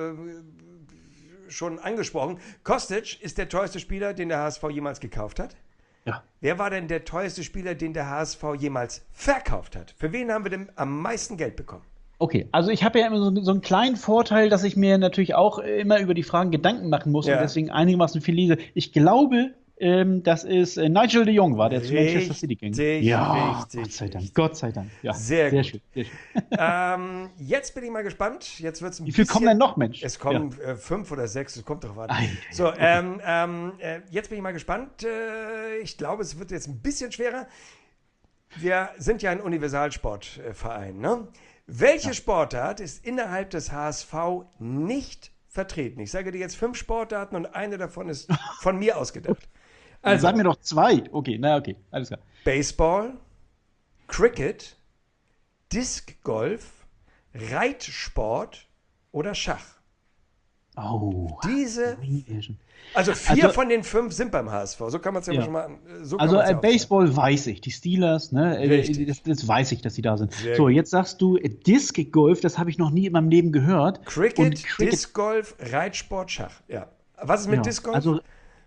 schon angesprochen, Kostic ist der teuerste Spieler, den der H S V jemals gekauft hat. Ja. Wer war denn der teuerste Spieler, den der H S V jemals verkauft hat? Für wen haben wir denn am meisten Geld bekommen? Okay, also ich habe ja immer so, so einen kleinen Vorteil, dass ich mir natürlich auch immer über die Fragen Gedanken machen muss Ja. und deswegen einigermaßen viel lese. Ich glaube, ähm, dass es äh, Nigel de Jong war, der zu Manchester City ging. Richtig, Ja, richtig, Gott sei Dank, richtig. Gott sei Dank. Ja, Sehr sehr gut. schön, sehr schön. ähm, jetzt bin ich mal gespannt. Jetzt wird's ein Wie viel bisschen, kommen denn noch, Mensch? Es kommen äh, fünf oder sechs, es kommt doch was. Ei, So, okay. ähm, ähm, äh, jetzt bin ich mal gespannt. Äh, ich glaube, es wird jetzt ein bisschen schwerer. Wir sind ja ein Universalsportverein, ne? Welche Sportart ist innerhalb des H S V nicht vertreten? Ich sage dir jetzt fünf Sportarten und eine davon ist von mir ausgedacht. Also, sag mir doch zwei. Okay, na okay, alles klar. Baseball, Cricket, Disc Golf, Reitsport oder Schach. Oh. Diese, Riesen. also vier Also- von den fünf sind beim H S V. So kann man es ja, Ja. schon mal. So kann Also man's äh, ja auch Baseball weiß ich, die Steelers, ne? äh, Richtig. Das, das weiß ich, dass die da sind. Sehr so, gut. jetzt sagst du äh, Disc Golf, das habe ich noch nie in meinem Leben gehört. sagen. Cricket, Und Cricket Disc Golf, Reitsport, Schach. Ja. Was ist mit ja, Disc Golf? Also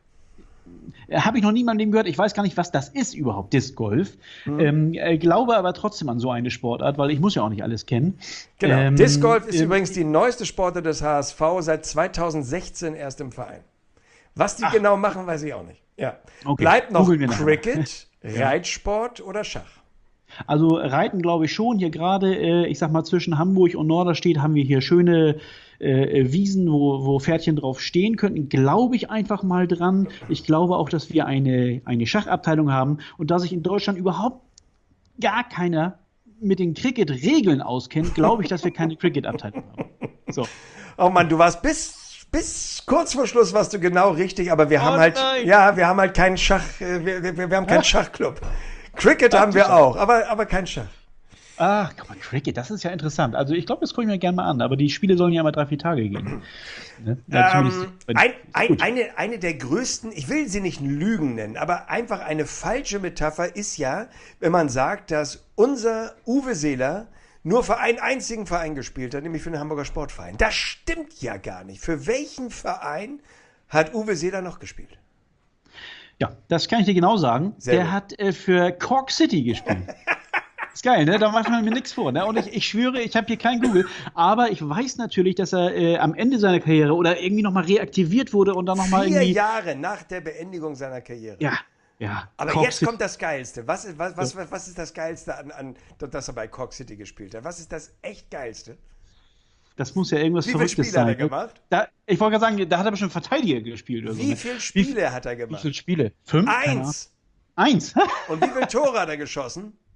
äh, habe ich noch nie in meinem Leben gehört. Ich weiß gar nicht, was das ist überhaupt, Disc Golf. Hm. Ähm, äh, glaube aber trotzdem an so eine Sportart, weil ich muss ja auch nicht alles kennen. genau. Ähm, Disc Golf ist ähm, übrigens die neueste Sportart des H S V, seit zweitausendsechzehn erst im Verein. Was die genau machen, weiß ich auch nicht. Ja. Okay, Bleibt noch googeln wir nachher. Cricket, Reitsport oder Schach. Also Reiten glaube ich schon. Hier gerade, äh, ich sag mal, zwischen Hamburg und Norderstedt haben wir hier schöne äh, Wiesen, wo, wo Pferdchen drauf stehen könnten. Glaube ich einfach mal dran. Ich glaube auch, dass wir eine, eine Schachabteilung haben. Und da sich in Deutschland überhaupt gar keiner mit den Cricket-Regeln auskennt, glaube ich, dass wir keine Cricket-Abteilung haben. So. Oh Mann, du warst bis, bis kurz vor Schluss warst du genau richtig, aber wir Oh haben halt, nein. ja, wir haben halt keinen Schach, äh, wir, wir, wir haben keinen Schachclub. Cricket Ach, haben du wir Scheiße. auch, aber, aber kein Schach. Ach, guck mal, Cricket, das ist ja interessant. Also ich glaube, das gucke ich mir gerne mal an. Aber die Spiele sollen ja immer drei, vier Tage gehen. Ne? Ja, zumindest- Ähm, ein, ein, Gut. eine, eine der größten, ich will sie nicht Lügen nennen, aber einfach eine falsche Metapher ist ja, wenn man sagt, dass unser Uwe Seeler nur für einen einzigen Verein gespielt hat, nämlich für den Hamburger Sportverein. Das stimmt ja gar nicht. Für welchen Verein hat Uwe Seeler noch gespielt? Ja, das kann ich dir genau sagen. Sehr der gut. hat äh, für Cork City gespielt. Ist geil, ne? Da macht man mir nichts vor. Ne? Und ich, ich schwöre, ich habe hier kein Google, aber ich weiß natürlich, dass er äh, am Ende seiner Karriere oder irgendwie nochmal reaktiviert wurde und dann nochmal Vier irgendwie. Jahre nach der Beendigung seiner Karriere. Ja, ja. Aber Cork jetzt City. kommt das Geilste. Was ist, was, was, was ist das Geilste, an, an, dass er bei Cork City gespielt hat? Was ist das echt Geilste? Das muss ja irgendwas Wie viele Verrücktes Spiele hat sein. er gemacht? Da, ich wollte gerade sagen, da hat er bestimmt Verteidiger gespielt. Oder so, Wie ne? viele Spiele hat er Wie gemacht? viele Spiele? Fünf? Keine Ahnung. Eins. Eins? Und wie viele Tore hat er geschossen?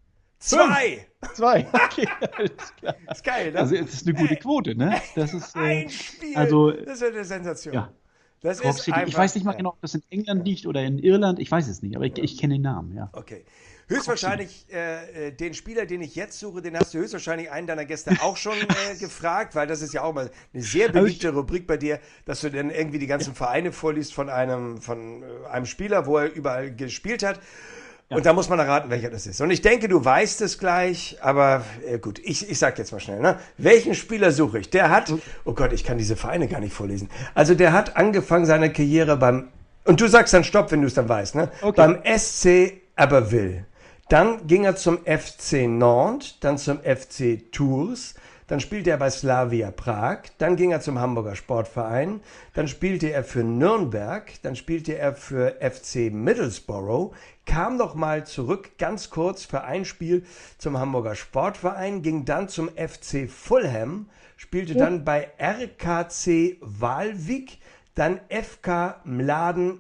Zwei! Zwei, okay, alles klar. Ist geil, ne? Also, es ist eine gute Quote, ne? Das ist, äh, Ein Spiel! also, Das ist eine Sensation. ja, Das Rock ist City. einfach, Ich weiß nicht mal ja. genau, ob das in England liegt oder in Irland. Ich weiß es nicht, aber ich, ich kenne den Namen, ja. Okay. Höchstwahrscheinlich, äh, äh, den Spieler, den ich jetzt suche, den hast du höchstwahrscheinlich einen deiner Gäste auch schon äh, gefragt, weil das ist ja auch mal eine sehr beliebte Also Rubrik bei dir, dass du dann irgendwie die ganzen Vereine vorliest von einem, von äh, einem Spieler, wo er überall gespielt hat. Ja. Und da muss man erraten, welcher das ist. Und ich denke, du weißt es gleich, aber äh, gut, ich, ich sag jetzt mal schnell, ne? Welchen Spieler suche ich? Der hat, oh Gott, ich kann diese Vereine gar nicht vorlesen. Also der hat angefangen seine Karriere beim, und du sagst dann Stopp, wenn du es dann weißt, ne? Okay. Beim S C Abbeville. Dann ging er zum F C Nantes, dann zum F C Tours, dann spielte er bei Slavia Prag, dann ging er zum Hamburger Sportverein, dann spielte er für Nürnberg, dann spielte er für F C Middlesbrough, kam noch mal zurück, ganz kurz für ein Spiel zum Hamburger Sportverein, ging dann zum F C Fulham, spielte dann bei R K C Waalwijk, dann F K Mladen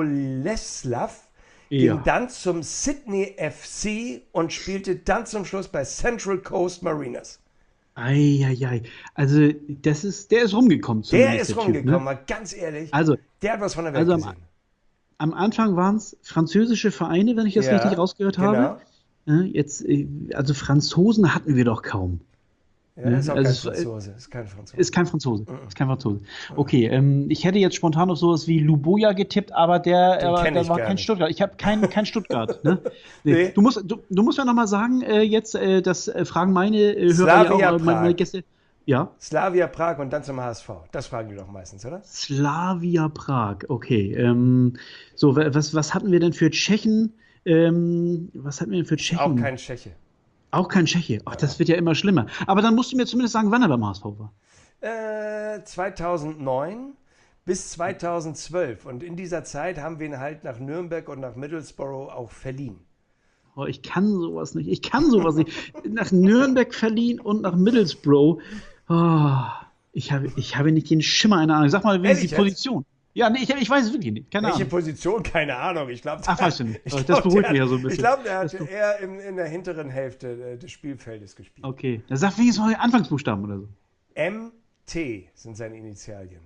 Boleslav, ging Ja. dann zum Sydney F C und spielte dann zum Schluss bei Central Coast Mariners. Eieiei. Also, das ist, der ist rumgekommen. Der zumindest, ist Typ, rumgekommen, ne? mal ganz ehrlich. Also, Der hat was von der Welt also am, gesehen. am Anfang waren es französische Vereine, wenn ich das Ja, richtig rausgehört genau. habe. Ja, jetzt, äh, also Franzosen hatten wir doch kaum. Ja, Ne? ist auch Also kein es- Franzose. Ist kein Franzose. Ist kein Franzose. Ist kein Franzose. Okay, ähm, ich hätte jetzt spontan auf sowas wie Luboja getippt, aber der, Den aber kenn der ich war gar kein nicht. Stuttgart. Ich habe kein, kein Stuttgart. Ne? Nee. Nee. Du musst, du, du musst mir noch mal sagen, äh, jetzt, äh, das äh, fragen meine äh, Hörer Slavia ja auch, äh, meine, meine Prag. Gäste. Ja, Slavia Prag und dann zum H S V. Das fragen die doch meistens, oder? Slavia Prag. Okay. Ähm, so, wa- was, was hatten wir denn für Tschechen? Ähm, was hatten wir denn für Tschechen? Auch kein Tscheche. Auch kein Tscheche. Ach, das wird ja immer schlimmer. Aber dann musst du mir zumindest sagen, wann er beim H S V war. Äh, zweitausendneun bis zweitausendzwölf. Und in dieser Zeit haben wir ihn halt nach Nürnberg und nach Middlesbrough auch verliehen. Oh, ich kann sowas nicht. Ich kann sowas nicht. Nach Nürnberg verliehen und nach Middlesbrough. Oh, ich habe, ich habe nicht den Schimmer einer Ahnung. Sag mal, wie ist Ehrlich die jetzt? Position? Ja, nee, ich, ich weiß es wirklich nicht. Keine Welche Ahnung. Position? Keine Ahnung. Ich glaube, Ach, weißt du nicht. ich Das glaub, beruhigt der mich ja hat- so ein bisschen. Ich glaube, der Das hat beruhigt- eher in, in der hinteren Hälfte äh, des Spielfeldes gespielt. Okay. Dann sag wenigstens mal die Anfangsbuchstaben oder so. M T sind seine Initialien.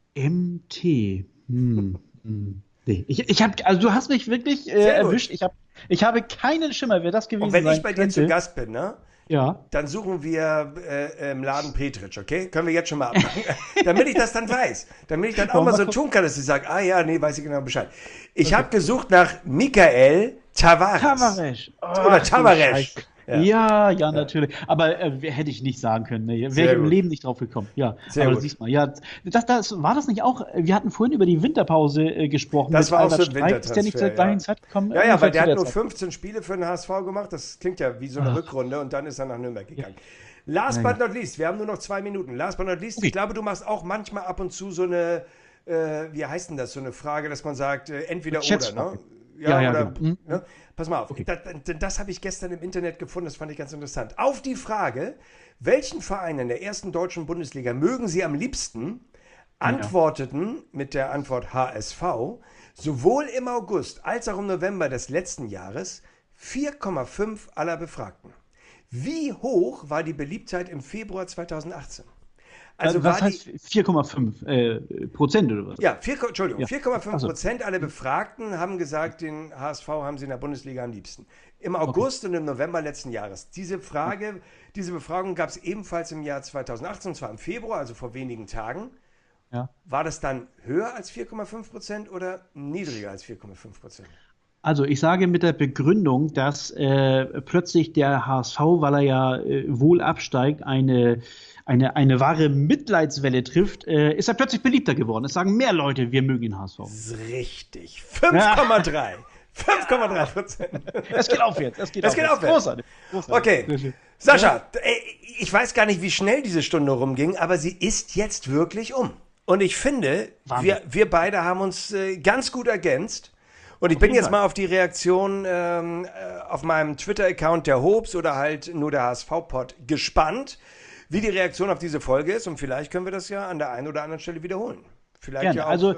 M T. Hm. hm. Nee. Ich, ich hab, also du hast mich wirklich äh, Sehr gut. erwischt. Ich, hab, ich habe keinen Schimmer, wer das gewesen Und wenn sein ich bei dir könnte. zu Gast bin, ne? Ja. Dann suchen wir äh, im Laden Petritsch, okay? Können wir jetzt schon mal abmachen. Damit ich das dann weiß. Damit ich dann auch Warum mal so machst tun kann, dass ich sage, ah ja, nee, weiß ich genau Bescheid. Ich habe gesucht nach Michael Tavares. Tavares. Oder Tavares. Ja. ja, ja, natürlich. Aber äh, hätte ich nicht sagen können. Nee. Wäre Sehr ich im gut. Leben nicht drauf gekommen. Ja, Sehr aber gut. das siehst mal. Ja, das, das, war das nicht auch? Wir hatten vorhin über die Winterpause äh, gesprochen. Das mit war auch Albert so ein Streit. Ist der nicht zur Wintertransfer, gleichen ja. Zeit gekommen? Ja, ja, Ungefähr weil der zu hat der nur Zeit. fünfzehn Spiele für den H S V gemacht. Das klingt ja wie so eine Ach. Rückrunde und dann ist er nach Nürnberg gegangen. Last Ja, but not least, wir haben nur noch zwei Minuten. Last but not least, Okay. ich glaube, du machst auch manchmal ab und zu so eine, äh, wie heißt denn das, so eine Frage, dass man sagt, äh, entweder oder, Schätzfrage. ne? Ja, ja, oder, genau. Mhm. ne? Pass mal auf, Okay. das, das habe ich gestern im Internet gefunden, das fand ich ganz interessant. Auf die Frage, welchen Verein in der ersten deutschen Bundesliga mögen Sie am liebsten, antworteten mit der Antwort H S V sowohl im August als auch im November des letzten Jahres vier Komma fünf aller Befragten. Wie hoch war die Beliebtheit im Februar zweitausendachtzehn? Also was war die, heißt vier Komma fünf äh, Prozent oder was? ja, vier, Entschuldigung, Ja. vier Komma fünf Ach so. Prozent aller Befragten haben gesagt, den H S V haben sie in der Bundesliga am liebsten. Im August und im November letzten Jahres. Diese Frage, diese Befragung gab es ebenfalls im Jahr zweitausendachtzehn, und zwar im Februar, also vor wenigen Tagen. Ja. War das dann höher als vier Komma fünf Prozent oder niedriger als vier Komma fünf Prozent? Also ich sage mit der Begründung, dass äh, plötzlich der H S V, weil er ja äh, wohl absteigt, eine, eine, eine wahre Mitleidswelle trifft, äh, ist er plötzlich beliebter geworden. Es sagen mehr Leute, wir mögen den H S V. Das ist richtig. fünf Komma drei. fünf Komma drei Prozent. Es geht aufwärts. Es geht Es geht aufwärts. aufwärts. Großartig. Großartig. Sehr Okay. schön. Sascha, ey, ich weiß gar nicht, wie schnell diese Stunde rumging, aber sie ist jetzt wirklich um. Und ich finde, Wahnsinn. wir, wir beide haben uns äh, ganz gut ergänzt. Und ich bin jeden jetzt Fall. mal auf die Reaktion ähm, äh, auf meinem Twitter-Account der Hobs oder halt nur der H S V-Pod gespannt, wie die Reaktion auf diese Folge ist. Und vielleicht können wir das ja an der einen oder anderen Stelle wiederholen. Vielleicht Gerne. ja auch Also- äh,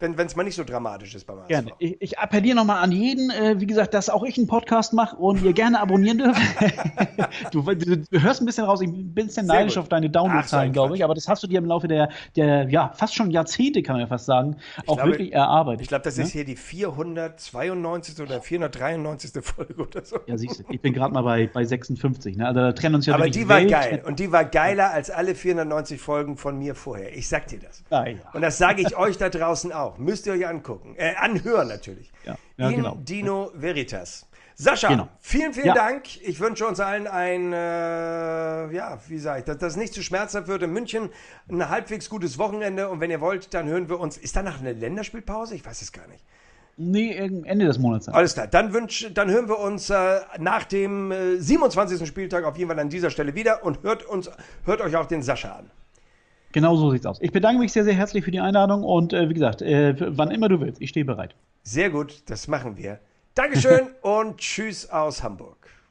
wenn es mal nicht so dramatisch ist beim H S V. Gerne. Ich, ich appelliere nochmal an jeden, äh, wie gesagt, dass auch ich einen Podcast mache und ihr gerne abonnieren dürft. du, du, du hörst ein bisschen raus, ich bin ein bisschen Sehr neidisch gut. auf deine Downloadzahlen, Ach, so ein glaube ich, Quatsch. aber das hast du dir im Laufe der, der ja, fast schon Jahrzehnte, kann man ja fast sagen, auch glaube, wirklich erarbeitet. Ich glaube, das ne? ist hier die vierhundertzweiundneunzigste oder vierhundertdreiundneunzigste Folge oder so. Ja, siehst du, ich bin gerade mal bei, bei sechsundfünfzig, ne? Also da trennen uns ja Aber wirklich die war Welt- geil. Und die war geiler als alle vierhundertneunzig Folgen von mir vorher. Ich sag dir das. Ah, ja. Und das sage ich euch da draußen auch. Müsst ihr euch angucken. Äh, anhören natürlich. Ja, ja, In genau. Dino Veritas. Sascha, Genau. vielen, vielen Ja. Dank. Ich wünsche uns allen ein, äh, ja, wie sage ich, dass das nicht zu schmerzhaft wird in München. Ein halbwegs gutes Wochenende. Und wenn ihr wollt, dann hören wir uns. Ist danach eine Länderspielpause? Ich weiß es gar nicht. Nee, irgend- Ende des Monats. dann. Alles klar, dann, wünsch, dann hören wir uns äh, nach dem äh, siebenundzwanzigsten Spieltag auf jeden Fall an dieser Stelle wieder und hört, uns, hört euch auch den Sascha an. Genau so sieht's aus. Ich bedanke mich sehr, sehr herzlich für die Einladung und äh, wie gesagt, äh, wann immer du willst, ich stehe bereit. Sehr gut, das machen wir. Dankeschön und tschüss aus Hamburg.